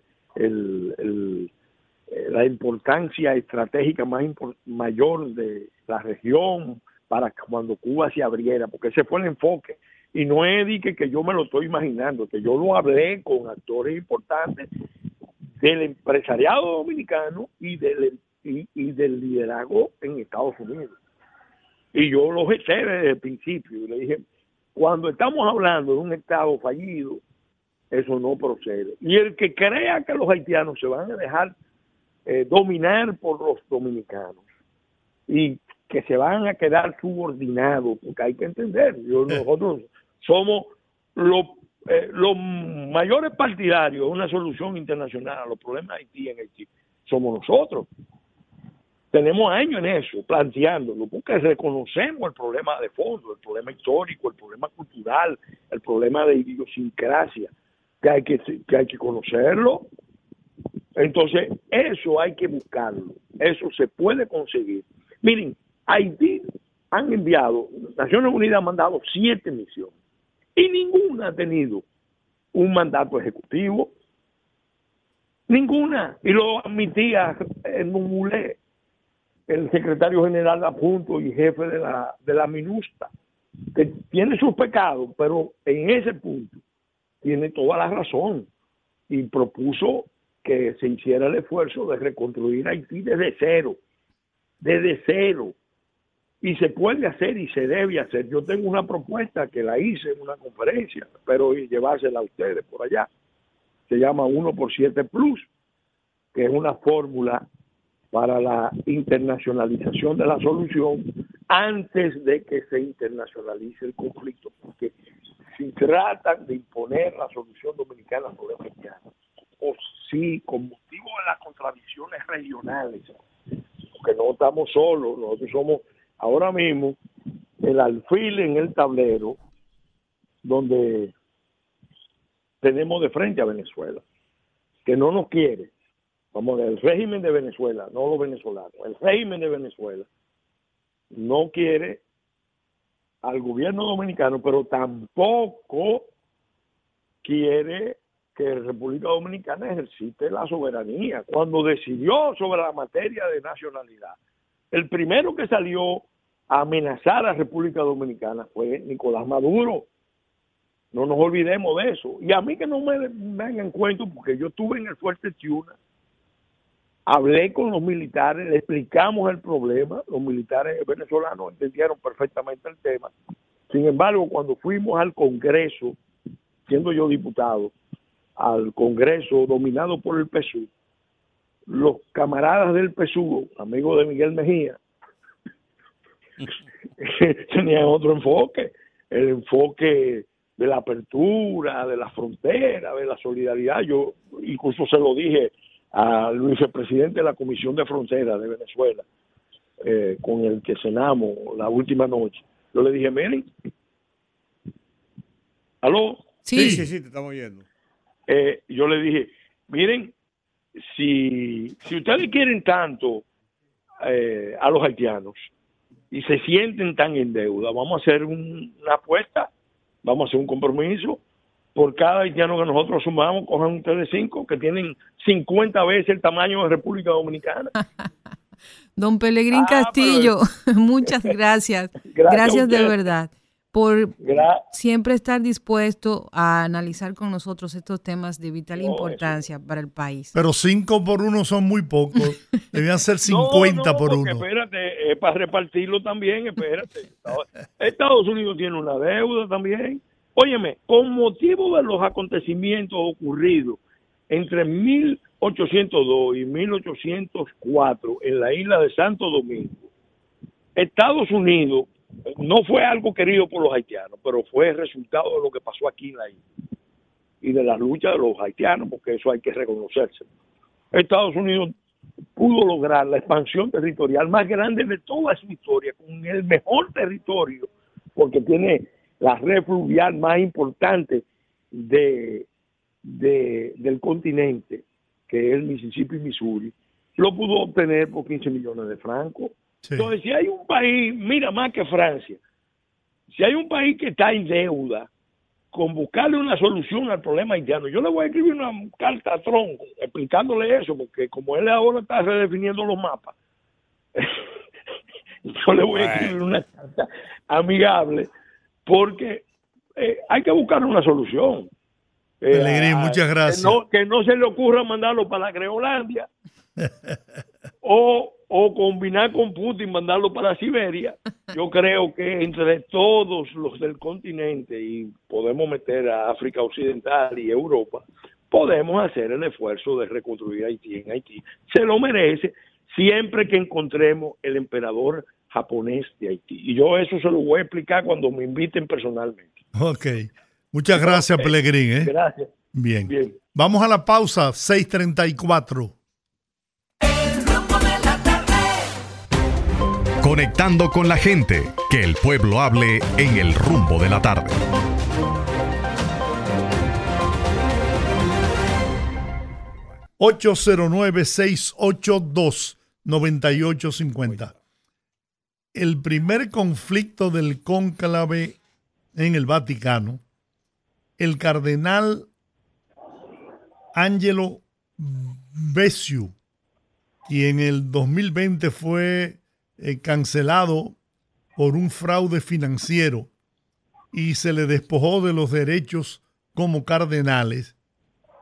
S8: la importancia estratégica mayor de la región para cuando Cuba se abriera, porque ese fue el enfoque. Y no es que yo me lo estoy imaginando, que yo lo hablé con actores importantes del empresariado dominicano y del liderazgo en Estados Unidos. Y yo lo gesté desde el principio. Y le dije, cuando estamos hablando de un Estado fallido, eso no procede. Y el que crea que los haitianos se van a dejar dominar por los dominicanos y que se van a quedar subordinados, porque hay que entender, nosotros somos los mayores partidarios de una solución internacional a los problemas de Haití en Haití, somos nosotros. Tenemos años en eso, planteándolo, porque reconocemos el problema de fondo, el problema histórico, el problema cultural, el problema de idiosincrasia, que hay que conocerlo. Entonces, eso hay que buscarlo, eso se puede conseguir. Miren, Haití Naciones Unidas ha mandado 7 misiones y ninguna ha tenido un mandato ejecutivo, ninguna, y lo admitía Edmond Moulet, el secretario general adjunto y jefe de la MINUSTA, que tiene sus pecados, pero en ese punto tiene toda la razón. y propuso que se hiciera el esfuerzo de reconstruir Haití desde cero. Y se puede hacer y se debe hacer. Yo tengo una propuesta que la hice en una conferencia, espero llevársela a ustedes por allá. Se llama 1x7 Plus, que es una fórmula para la internacionalización de la solución antes de que se internacionalice el conflicto, porque si tratan de imponer la solución dominicana al problema haitiano, o si con motivo de las contradicciones regionales, porque no estamos solos, nosotros somos ahora mismo el alfil en el tablero donde tenemos de frente a Venezuela, que no nos quiere. Vamos a ver, el régimen de Venezuela, no los venezolanos, el régimen de Venezuela no quiere al gobierno dominicano, pero tampoco quiere que la República Dominicana ejercite la soberanía. Cuando decidió sobre la materia de nacionalidad, el primero que salió a amenazar a la República Dominicana fue Nicolás Maduro. No nos olvidemos de eso. Y a mí que no me vengan cuento, porque yo estuve en el Fuerte Tiuna, hablé con los militares, le explicamos el problema, los militares venezolanos entendieron perfectamente el tema. Sin embargo, cuando fuimos al Congreso, siendo yo diputado, al Congreso dominado por el PSUV, los camaradas del PSUV, amigos de Miguel Mejía, tenían otro enfoque, el enfoque de la apertura, de la frontera, de la solidaridad. Yo incluso se lo dije al vicepresidente de la Comisión de Fronteras de Venezuela, con el que cenamos la última noche. Yo le dije, miren, ¿aló?
S4: Sí, te estamos oyendo.
S8: Yo le dije, miren, si ustedes quieren tanto a los haitianos y se sienten tan en deuda, vamos a hacer una apuesta, vamos a hacer un compromiso. Por cada haitiano que nosotros sumamos, cojan ustedes 5 que tienen 50 veces el tamaño de República Dominicana.
S3: Don Pelegrín Castillo, muchas gracias. Gracias de verdad por siempre estar dispuesto a analizar con nosotros estos temas de vital importancia para el país.
S2: Pero 5 por 1 son muy pocos. Debían ser 50 por 1.
S8: Espérate, para repartirlo también, espérate. Estados Unidos tiene una deuda también. Óyeme, con motivo de los acontecimientos ocurridos entre 1802 y 1804 en la isla de Santo Domingo, Estados Unidos no fue algo querido por los haitianos, pero fue el resultado de lo que pasó aquí en la isla y de la lucha de los haitianos, porque eso hay que reconocerse. Estados Unidos pudo lograr la expansión territorial más grande de toda su historia, con el mejor territorio, porque tiene la red fluvial más importante del continente, que es el Mississippi, Missouri, lo pudo obtener por 15 millones de francos. Sí. Entonces, si hay un país, mira más que Francia, si hay un país que está en deuda con buscarle una solución al problema haitiano, yo le voy a escribir una carta a Trump explicándole eso, porque como él ahora está redefiniendo los mapas, yo le voy a escribir una carta amigable, porque hay que buscar una solución.
S2: Pelegrín, muchas gracias.
S8: Que no se le ocurra mandarlo para la Groenlandia o combinar con Putin, mandarlo para Siberia. Yo creo que entre todos los del continente, y podemos meter a África Occidental y Europa, podemos hacer el esfuerzo de reconstruir Haití en Haití. Se lo merece, siempre que encontremos el emperador japonés de Haití. Y yo eso se lo voy a explicar cuando me inviten personalmente.
S2: Ok. Muchas gracias, Pelegrín.
S8: Gracias.
S2: Bien. Vamos a la pausa, 6:34.
S1: Conectando con la gente, que el pueblo hable en el rumbo de la tarde.
S2: ...809-682-9850... El primer conflicto del cónclave en el Vaticano, el cardenal Angelo Becciu, quien en el 2020 fue cancelado por un fraude financiero y se le despojó de los derechos como cardenales,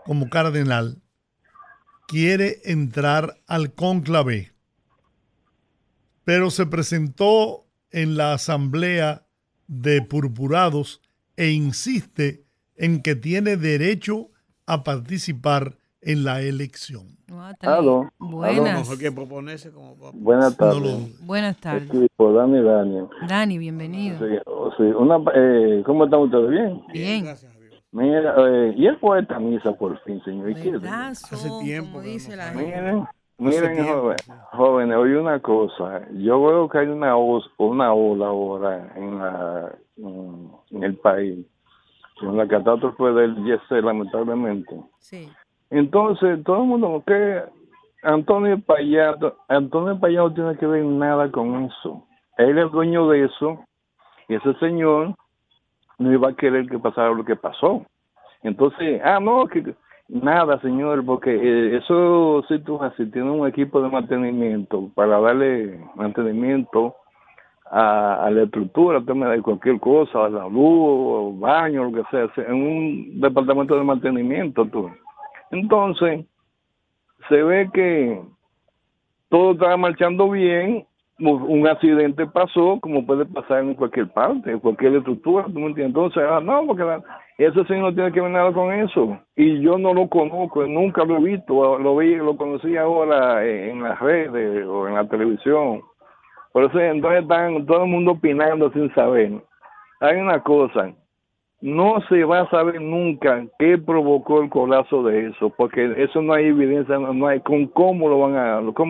S2: como cardenal, quiere entrar al cónclave, pero se presentó en la asamblea de purpurados e insiste en que tiene derecho a participar en la elección.
S9: Aló.
S3: Buenas.
S4: Mejor que proponerse como papa.
S9: Buenas
S2: No
S9: tardes.
S2: lo-
S3: Buenas tardes.
S9: Equipo, Daniel.
S3: Dani, bienvenido.
S9: Sí, ¿cómo están ustedes? Bien.
S3: Bien.
S4: Gracias a Dios.
S9: Mira, y él fue a esta misa por fin, señor. ¿Y qué?
S3: ¿Verdad?
S4: Hace
S3: Son,
S4: tiempo
S3: como
S4: que
S3: dice
S4: no
S3: la
S4: sabemos.
S3: gente.
S9: Miren,
S4: tiempo,
S9: jóvenes, oye una cosa. Yo veo que hay una ola ahora en el país, con la catástrofe del YC, lamentablemente.
S3: Sí.
S9: Entonces, todo el mundo, que Antonio Payado no tiene que ver nada con eso. Él es dueño de eso, y ese señor no iba a querer que pasara lo que pasó. Entonces, no, que nada, señor, porque eso sí tú así tiene un equipo de mantenimiento para darle mantenimiento a la estructura, tema de cualquier cosa, a la luz, o baño, lo que sea, en un departamento de mantenimiento, tú. Entonces, se ve que todo estaba marchando bien, un accidente pasó, como puede pasar en cualquier parte, en cualquier estructura, ¿tú me entiendes? Entonces, no, porque ese señor no tiene que ver nada con eso, y yo no lo conozco, nunca lo he visto, lo conocí ahora en las redes o en la televisión. Por eso entonces están todo el mundo opinando sin saber. Hay una cosa, no se va a saber nunca qué provocó el colapso de eso, porque eso no hay evidencia, no hay con cómo lo van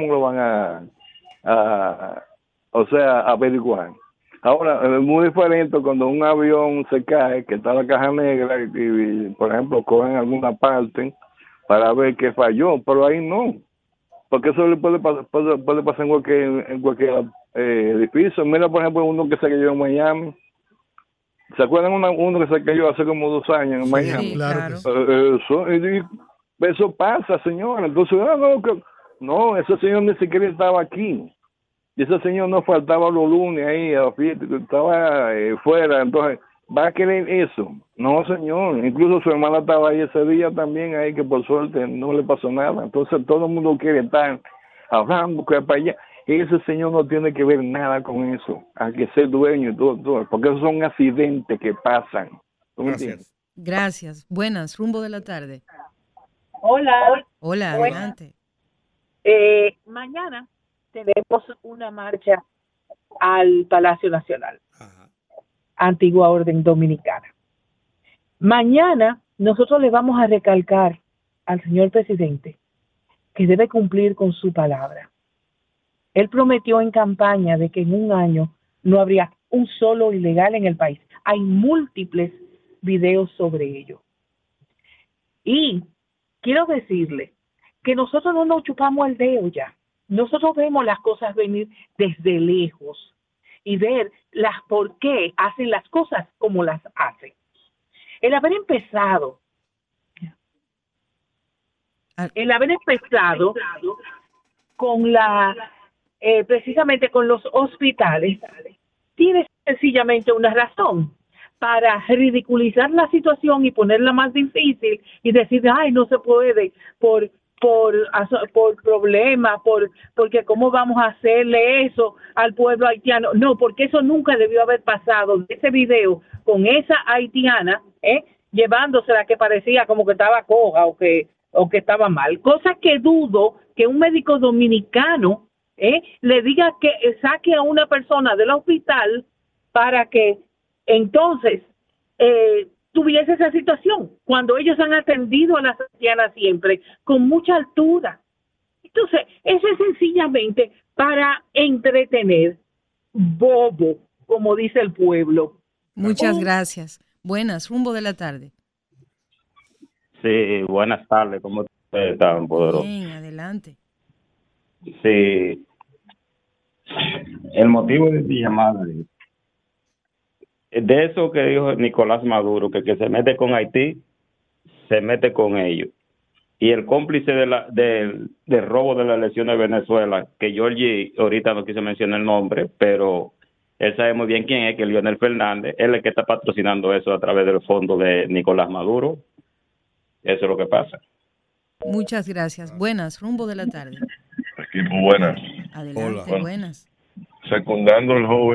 S9: a o sea, averiguar. Ahora, es muy diferente cuando un avión se cae, que está la caja negra, y por ejemplo, cogen alguna parte para ver qué falló, pero ahí no, porque eso le puede pasar en cualquier edificio. Mira, por ejemplo, uno que se cayó en Miami. ¿Se acuerdan uno que se cayó hace como 2 años en Miami?
S3: Sí,
S2: claro
S3: claro.
S2: que sí.
S9: Eso pasa, señor. Entonces, no, ese señor ni siquiera estaba aquí. Y ese señor no faltaba los lunes ahí a la fiesta, estaba fuera. Entonces, ¿va a querer eso? No, señor. Incluso su hermana estaba ahí ese día también, ahí que por suerte no le pasó nada. Entonces, todo el mundo quiere estar hablando que para allá. Ese señor no tiene que ver nada con eso. Hay que ser dueño y todo, porque esos son accidentes que pasan. ¿Tú me entiendes?
S3: Gracias. Buenas. Rumbo de la tarde.
S10: Hola.
S3: Hola,
S10: Buenas.
S3: adelante.
S10: Mañana tenemos una marcha al Palacio Nacional,
S4: Ajá.
S10: Antigua Orden Dominicana. Mañana nosotros le vamos a recalcar al señor presidente que debe cumplir con su palabra. Él prometió en campaña de que en un año no habría un solo ilegal en el país. Hay múltiples videos sobre ello. Y quiero decirle que nosotros no nos chupamos el dedo ya. Nosotros vemos las cosas venir desde lejos y ver por qué hacen las cosas como las hacen. El haber empezado con precisamente con los hospitales, tiene sencillamente una razón: para ridiculizar la situación y ponerla más difícil y decir, ay, no se puede por problemas, porque cómo vamos a hacerle eso al pueblo haitiano. No, porque eso nunca debió haber pasado. Ese video con esa haitiana, llevándosela, que parecía como que estaba coja o que estaba mal, cosa que dudo que un médico dominicano le diga que saque a una persona del hospital para que entonces tuviese esa situación, cuando ellos han atendido a las haitianas siempre con mucha altura. Entonces, eso es sencillamente para entretener, bobo, como dice el pueblo.
S3: Muchas gracias. Buenas. Rumbo de la tarde.
S11: Sí, buenas tardes, ¿cómo ustedes están, poderosos?
S3: Bien, adelante.
S11: Sí, el motivo de mi llamada es de eso que dijo Nicolás Maduro, que se mete con Haití, se mete con ellos. Y el cómplice del robo de la elección de Venezuela, que Georgie ahorita no quiso mencionar el nombre, pero él sabe muy bien quién es, que Leonel Fernández, él es el que está patrocinando eso a través del fondo de Nicolás Maduro. Eso es lo que pasa.
S3: Muchas gracias. Buenas, rumbo de la tarde.
S12: Equipo, buenas.
S3: Adelante,
S12: Hola.
S3: buenas.
S12: Secundando el joven,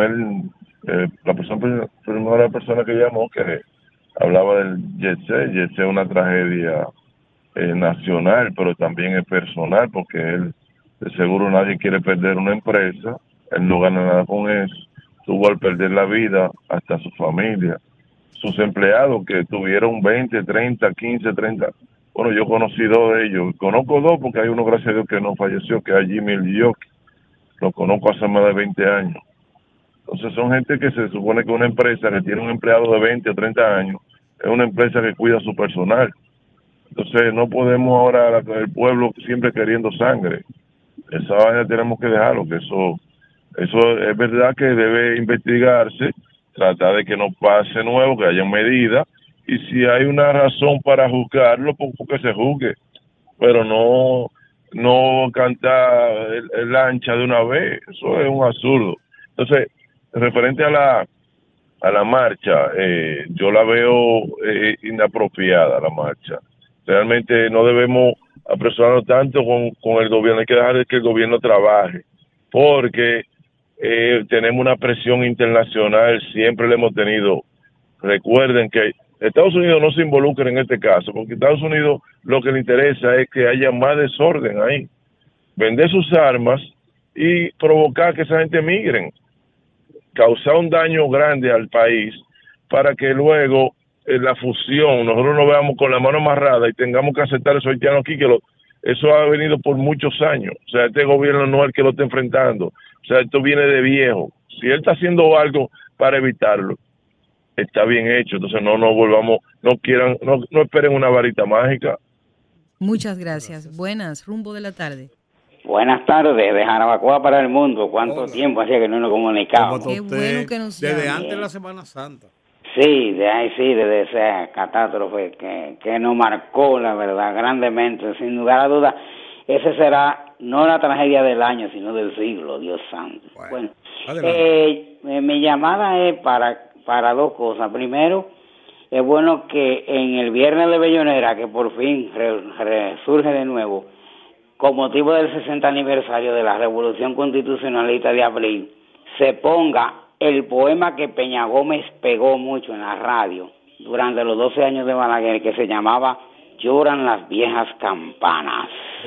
S12: primera persona que llamó que hablaba del Yetse. Yetse es una tragedia nacional, pero también es personal, porque él, de seguro nadie quiere perder una empresa, él no gana nada con eso, tuvo al perder la vida hasta su familia, sus empleados que tuvieron 20, 30, 15, 30, bueno, yo conocí 2 de ellos, conozco 2 porque hay uno, gracias a Dios, que no falleció, que es Jimmy Liock, lo conozco hace más de 20 años. Entonces son gente que se supone que una empresa que tiene un empleado de 20 o 30 años es una empresa que cuida a su personal. Entonces no podemos ahora, el pueblo siempre queriendo sangre. Esa vaina tenemos que dejarlo, que eso es verdad que debe investigarse, tratar de que no pase nuevo, que haya medidas, y si hay una razón para juzgarlo, pues que se juzgue, pero no cantar el ancha de una vez, eso es un absurdo. Entonces, referente a la marcha, yo la veo inapropiada, la marcha. Realmente no debemos apresurarnos tanto con el gobierno, hay que dejar que el gobierno trabaje, porque tenemos una presión internacional, siempre la hemos tenido. Recuerden que Estados Unidos no se involucra en este caso, porque Estados Unidos lo que le interesa es que haya más desorden ahí, vender sus armas y provocar que esa gente migren, causar un daño grande al país para que luego la fusión, nosotros nos veamos con la mano amarrada y tengamos que aceptar esos haitianos aquí, eso ha venido por muchos años. O sea, este gobierno no es el que lo está enfrentando. O sea, esto viene de viejo. Si él está haciendo algo para evitarlo, está bien hecho. Entonces no volvamos, no esperen una varita mágica.
S3: Muchas gracias. Buenas, rumbo de la tarde.
S13: Buenas tardes, de Jarabacoa para el mundo. ¿Cuánto tiempo hacía que no nos comunicábamos?
S3: Qué bueno que nos
S4: Desde
S3: llama.
S4: antes de la Semana Santa.
S13: Sí, desde esa catástrofe que nos marcó, la verdad, grandemente, sin lugar a dudas. Ese será no la tragedia del año, sino del siglo, Dios santo. Bueno, mi llamada es para 2 cosas. Primero, es bueno que en el viernes de Bellonera, que por fin resurge de nuevo, con motivo del 60 aniversario de la Revolución Constitucionalista de abril, se ponga el poema que Peña Gómez pegó mucho en la radio durante los 12 años de Balaguer, que se llamaba Lloran las viejas campanas.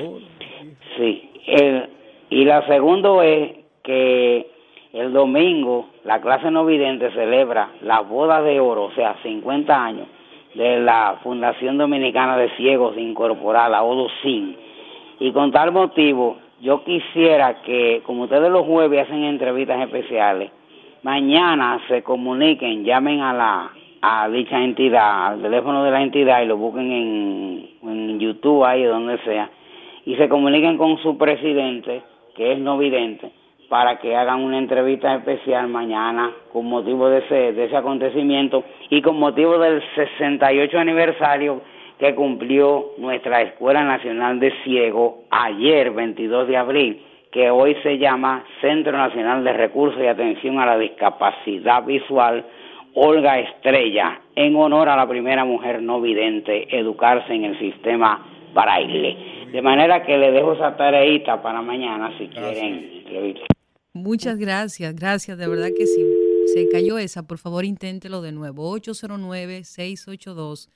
S13: Sí. Y la segunda es que el domingo la clase no vidente celebra la boda de oro, o sea, 50 años, de la Fundación Dominicana de Ciegos Incorporada, ODOCIN. Y con tal motivo, yo quisiera que, como ustedes los jueves hacen entrevistas especiales, mañana se comuniquen, llamen a dicha entidad, al teléfono de la entidad y lo busquen en YouTube, ahí donde sea, y se comuniquen con su presidente, que es no vidente, para que hagan una entrevista especial mañana con motivo de ese acontecimiento y con motivo del 68 aniversario que cumplió nuestra Escuela Nacional de Ciegos ayer, 22 de abril, que hoy se llama Centro Nacional de Recursos y Atención a la Discapacidad Visual Olga Estrella, en honor a la primera mujer no vidente educarse en el sistema braille. De manera que le dejo esa tareita para mañana si quieren.
S3: Muchas gracias, de verdad que sí. Se cayó esa, por favor inténtelo de nuevo. 809-682-9850,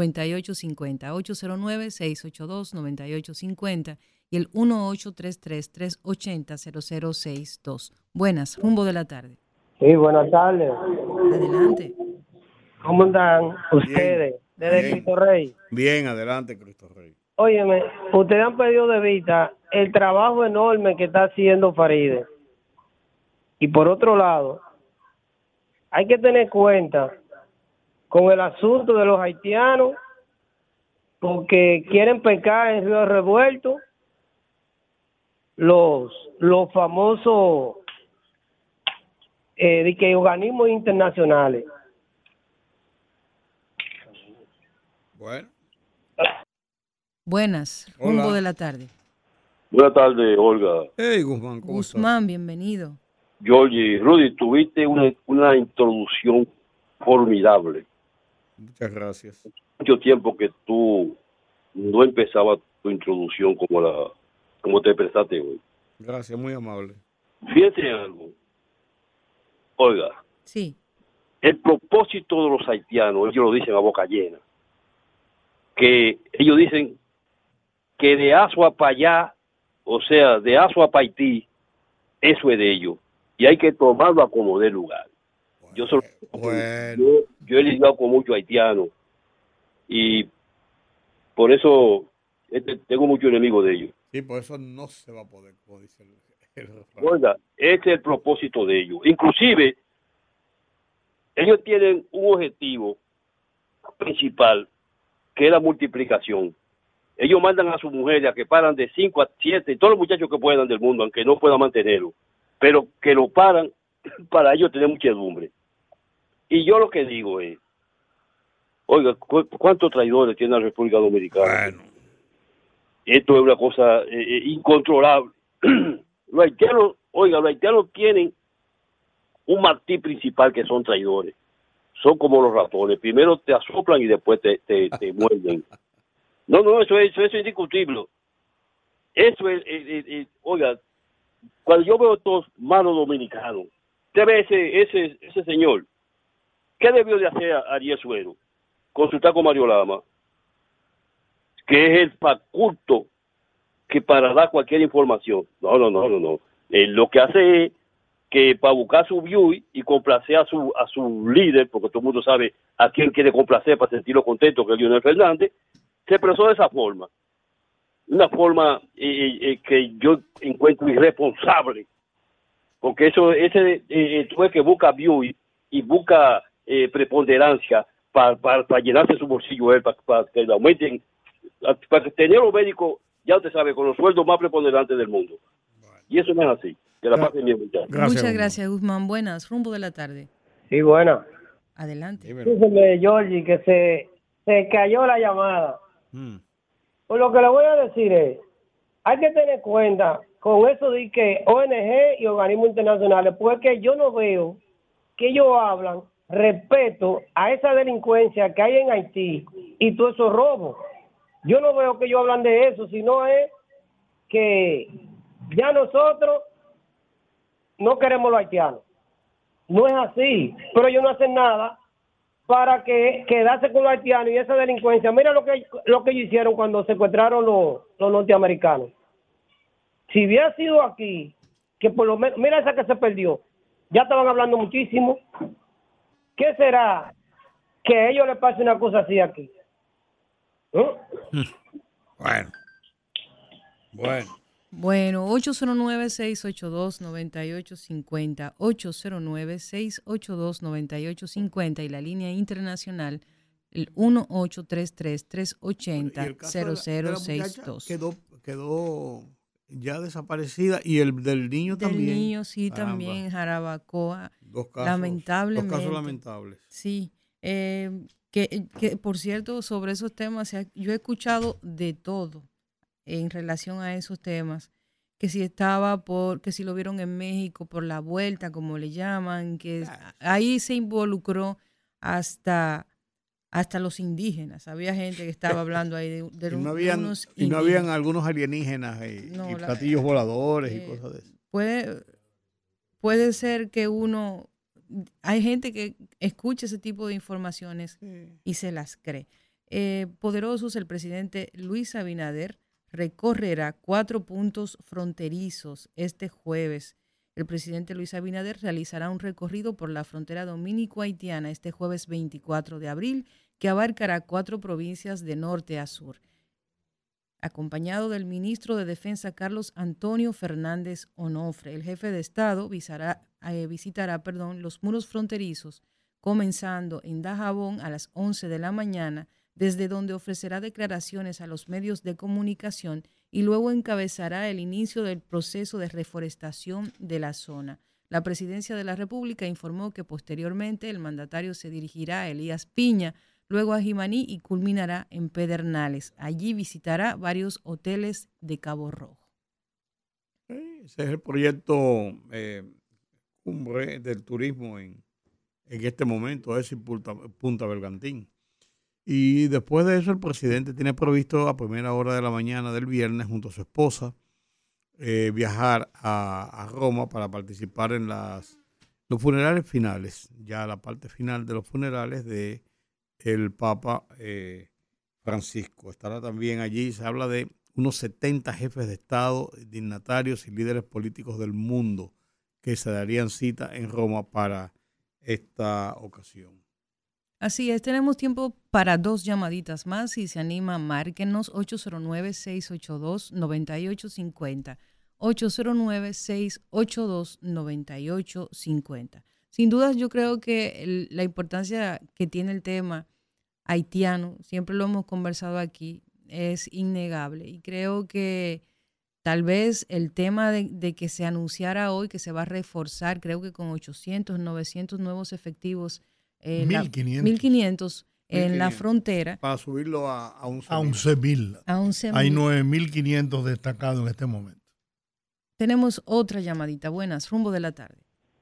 S3: 809-682-9850 y el 1833-380-0062. Buenas, rumbo de la tarde.
S14: Sí, buenas tardes.
S3: Adelante.
S14: ¿Cómo están ustedes? Desde Cristo Rey.
S4: Bien, adelante, Cristo Rey.
S14: Óyeme, ustedes han perdido de vista el trabajo enorme que está haciendo Faride. Y por otro lado, hay que tener cuenta con el asunto de los haitianos, porque quieren pescar en Río Revuelto los famosos organismos internacionales.
S4: Bueno.
S3: Buenas,
S15: Hola.
S3: rumbo de la tarde.
S15: Buenas tardes, Olga.
S4: Hey, Guzmán, ¿cómo
S3: Guzmán, bienvenido.
S15: Georgie, Rudy, tuviste una introducción formidable.
S4: Muchas gracias.
S15: mucho tiempo que tú no empezabas tu introducción como te expresaste hoy.
S4: Gracias, muy amable.
S15: Fíjense en algo. Oiga,
S3: Sí.
S15: el propósito de los haitianos, ellos lo dicen a boca llena, que ellos dicen que de Azua para allá, o sea, de Azua para Haití, eso es de ellos. Y hay que tomarlo a como dé lugar. Yo he lidiado con muchos haitianos y por eso tengo muchos enemigos de ellos.
S4: Sí, por eso no se va a poder, como dice el refrán.
S15: Oiga, este es el propósito de ellos. Inclusive, ellos tienen un objetivo principal, que es la multiplicación. Ellos mandan a sus mujeres a que paran de 5 a 7, todos los muchachos que puedan del mundo, aunque no puedan mantenerlo, pero que lo paran para ellos tener muchedumbre. Y yo lo que digo es, oiga, ¿cuántos traidores tiene la República Dominicana?
S4: Bueno.
S15: Esto es una cosa incontrolable. Los haitianos tienen un martí principal que son traidores. Son como los ratones. Primero te asoplan y después te muerden. No, eso es indiscutible. Eso es, oiga, cuando yo veo estos malos dominicanos, usted ve ese señor, ¿qué debió de hacer Ariel Suero? Consultar con Mario Lama, que es el faculto que para dar cualquier información. No. Lo que hace es que para buscar su view y complacer a su líder, porque todo el mundo sabe a quién quiere complacer para sentirlo contento, que es Leonel Fernández, se expresó de esa forma. Una forma que yo encuentro irresponsable, porque ese es que busca view y busca preponderancia para llenarse su bolsillo él, para que le aumenten, para tener los médicos, ya usted sabe, con los sueldos más preponderantes del mundo. Y eso no es así. Que la pasen bien, muchachos.
S3: Muchas gracias, Guzmán. Buenas, rumbo de la tarde.
S14: Sí, buena.
S3: Adelante.
S14: Dígame, Georgie, que se cayó la llamada. Pues lo que le voy a decir es, hay que tener cuenta con eso de que ONG y organismos internacionales, porque yo no veo que ellos hablan respeto a esa delincuencia que hay en Haití y todos esos robos. Yo no veo que ellos hablan de eso, sino es que ya nosotros no queremos los haitianos. No es así, pero ellos no hacen nada para quedarse con los haitianos y esa delincuencia. Mira lo que ellos hicieron cuando secuestraron los norteamericanos. Si hubiera sido aquí, que por lo menos, mira esa que se perdió, ya estaban hablando muchísimo. ¿Qué será que a ellos les pase una cosa así aquí?
S3: Bueno, 809-682-9850, 809-682-9850 y la línea internacional, el 1833-380-0062.
S4: Quedó ya desaparecida y el del niño también.
S3: Del niño, sí, también, Jarabacoa.
S4: Dos casos lamentables.
S3: Sí, que por cierto, sobre esos temas, yo he escuchado de todo en relación a esos temas, que si que si lo vieron en México por la vuelta, como le llaman, que ahí se involucró hasta los indígenas. Había gente que estaba hablando ahí de
S4: no habían algunos alienígenas y platillos voladores y cosas de eso.
S3: Puede ser que hay gente que escucha ese tipo de informaciones y se las cree. Poderosos, el presidente Luis Abinader recorrerá 4 puntos fronterizos este jueves. El presidente Luis Abinader realizará un recorrido por la frontera dominico-haitiana este jueves 24 de abril, que abarcará 4 provincias de norte a sur. Acompañado del ministro de Defensa Carlos Antonio Fernández Onofre, el jefe de Estado visitará los muros fronterizos, comenzando en Dajabón a las 11 de la mañana, desde donde ofrecerá declaraciones a los medios de comunicación y luego encabezará el inicio del proceso de reforestación de la zona. La Presidencia de la República informó que posteriormente el mandatario se dirigirá a Elías Piña, luego a Jimaní y culminará en Pedernales. Allí visitará varios hoteles de Cabo Rojo.
S4: Ese es el proyecto cumbre del turismo en este momento, es Punta Bergantín. Y después de eso, el presidente tiene previsto a primera hora de la mañana del viernes, junto a su esposa, viajar a Roma para participar en los funerales finales, ya la parte final de los funerales de el Papa Francisco. Estará también allí, se habla de unos 70 jefes de Estado, dignatarios y líderes políticos del mundo que se darían cita en Roma para esta ocasión.
S3: Así es, tenemos tiempo para 2 llamaditas más. Si se anima, márquenos 809-682-9850. 809-682-9850. Sin dudas, yo creo que la importancia que tiene el tema haitiano, siempre lo hemos conversado aquí, es innegable. Y creo que tal vez el tema de que se anunciara hoy que se va a reforzar, creo que con 800, 900 nuevos efectivos, 1.500 en la frontera.
S4: Para subirlo a
S2: 11.000. Hay 9.500 destacados en este momento.
S3: Tenemos otra llamadita. Buenas, rumbo de la tarde.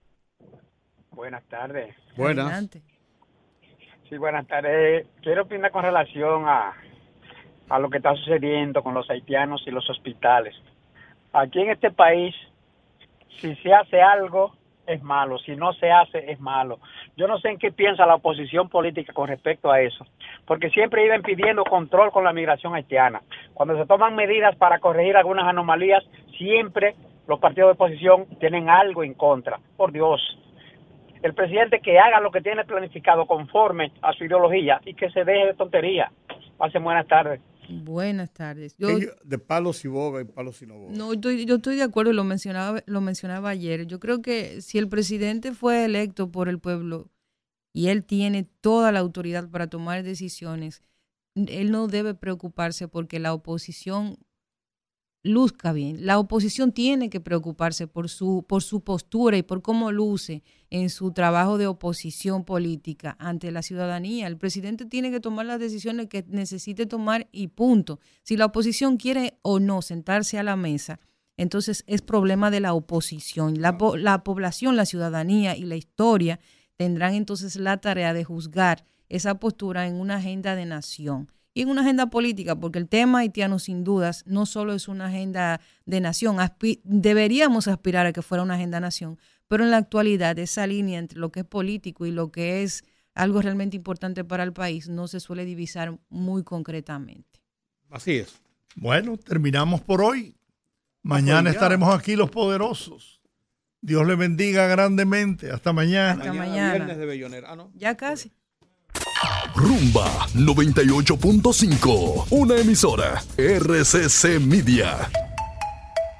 S16: Buenas tardes.
S4: Buenas.
S3: Adelante.
S16: Sí, buenas tardes. Quiero opinar con relación a lo que está sucediendo con los haitianos y los hospitales. Aquí en este país, si se hace algo, es malo. Si no se hace, es malo. Yo no sé en qué piensa la oposición política con respecto a eso, porque siempre iban pidiendo control con la migración haitiana. Cuando se toman medidas para corregir algunas anomalías, siempre los partidos de oposición tienen algo en contra. Por Dios. El presidente que haga lo que tiene planificado conforme a su ideología y que se deje de tontería. Pasen buenas tardes.
S3: Buenas tardes.
S4: De palos y boga y palos y no boga.
S3: No, yo estoy de acuerdo, lo mencionaba ayer. Yo creo que si el presidente fue electo por el pueblo y él tiene toda la autoridad para tomar decisiones, él no debe preocuparse porque la oposición luzca bien. La oposición tiene que preocuparse por su postura y por cómo luce en su trabajo de oposición política ante la ciudadanía. El presidente tiene que tomar las decisiones que necesite tomar y punto. Si la oposición quiere o no sentarse a la mesa, entonces es problema de la oposición. La población, la ciudadanía y la historia tendrán entonces la tarea de juzgar esa postura en una agenda de nación. Y en una agenda política, porque el tema haitiano sin dudas no solo es una agenda de nación, deberíamos aspirar a que fuera una agenda de nación, pero en la actualidad esa línea entre lo que es político y lo que es algo realmente importante para el país no se suele divisar muy concretamente.
S4: Así es.
S2: Bueno, terminamos por hoy. Mañana estaremos aquí los poderosos. Dios les bendiga grandemente. Hasta mañana.
S3: Hasta mañana.
S4: Viernes de Bellonera. ¿No?
S3: Ya casi.
S1: Rumba 98.5, una emisora RCC Media.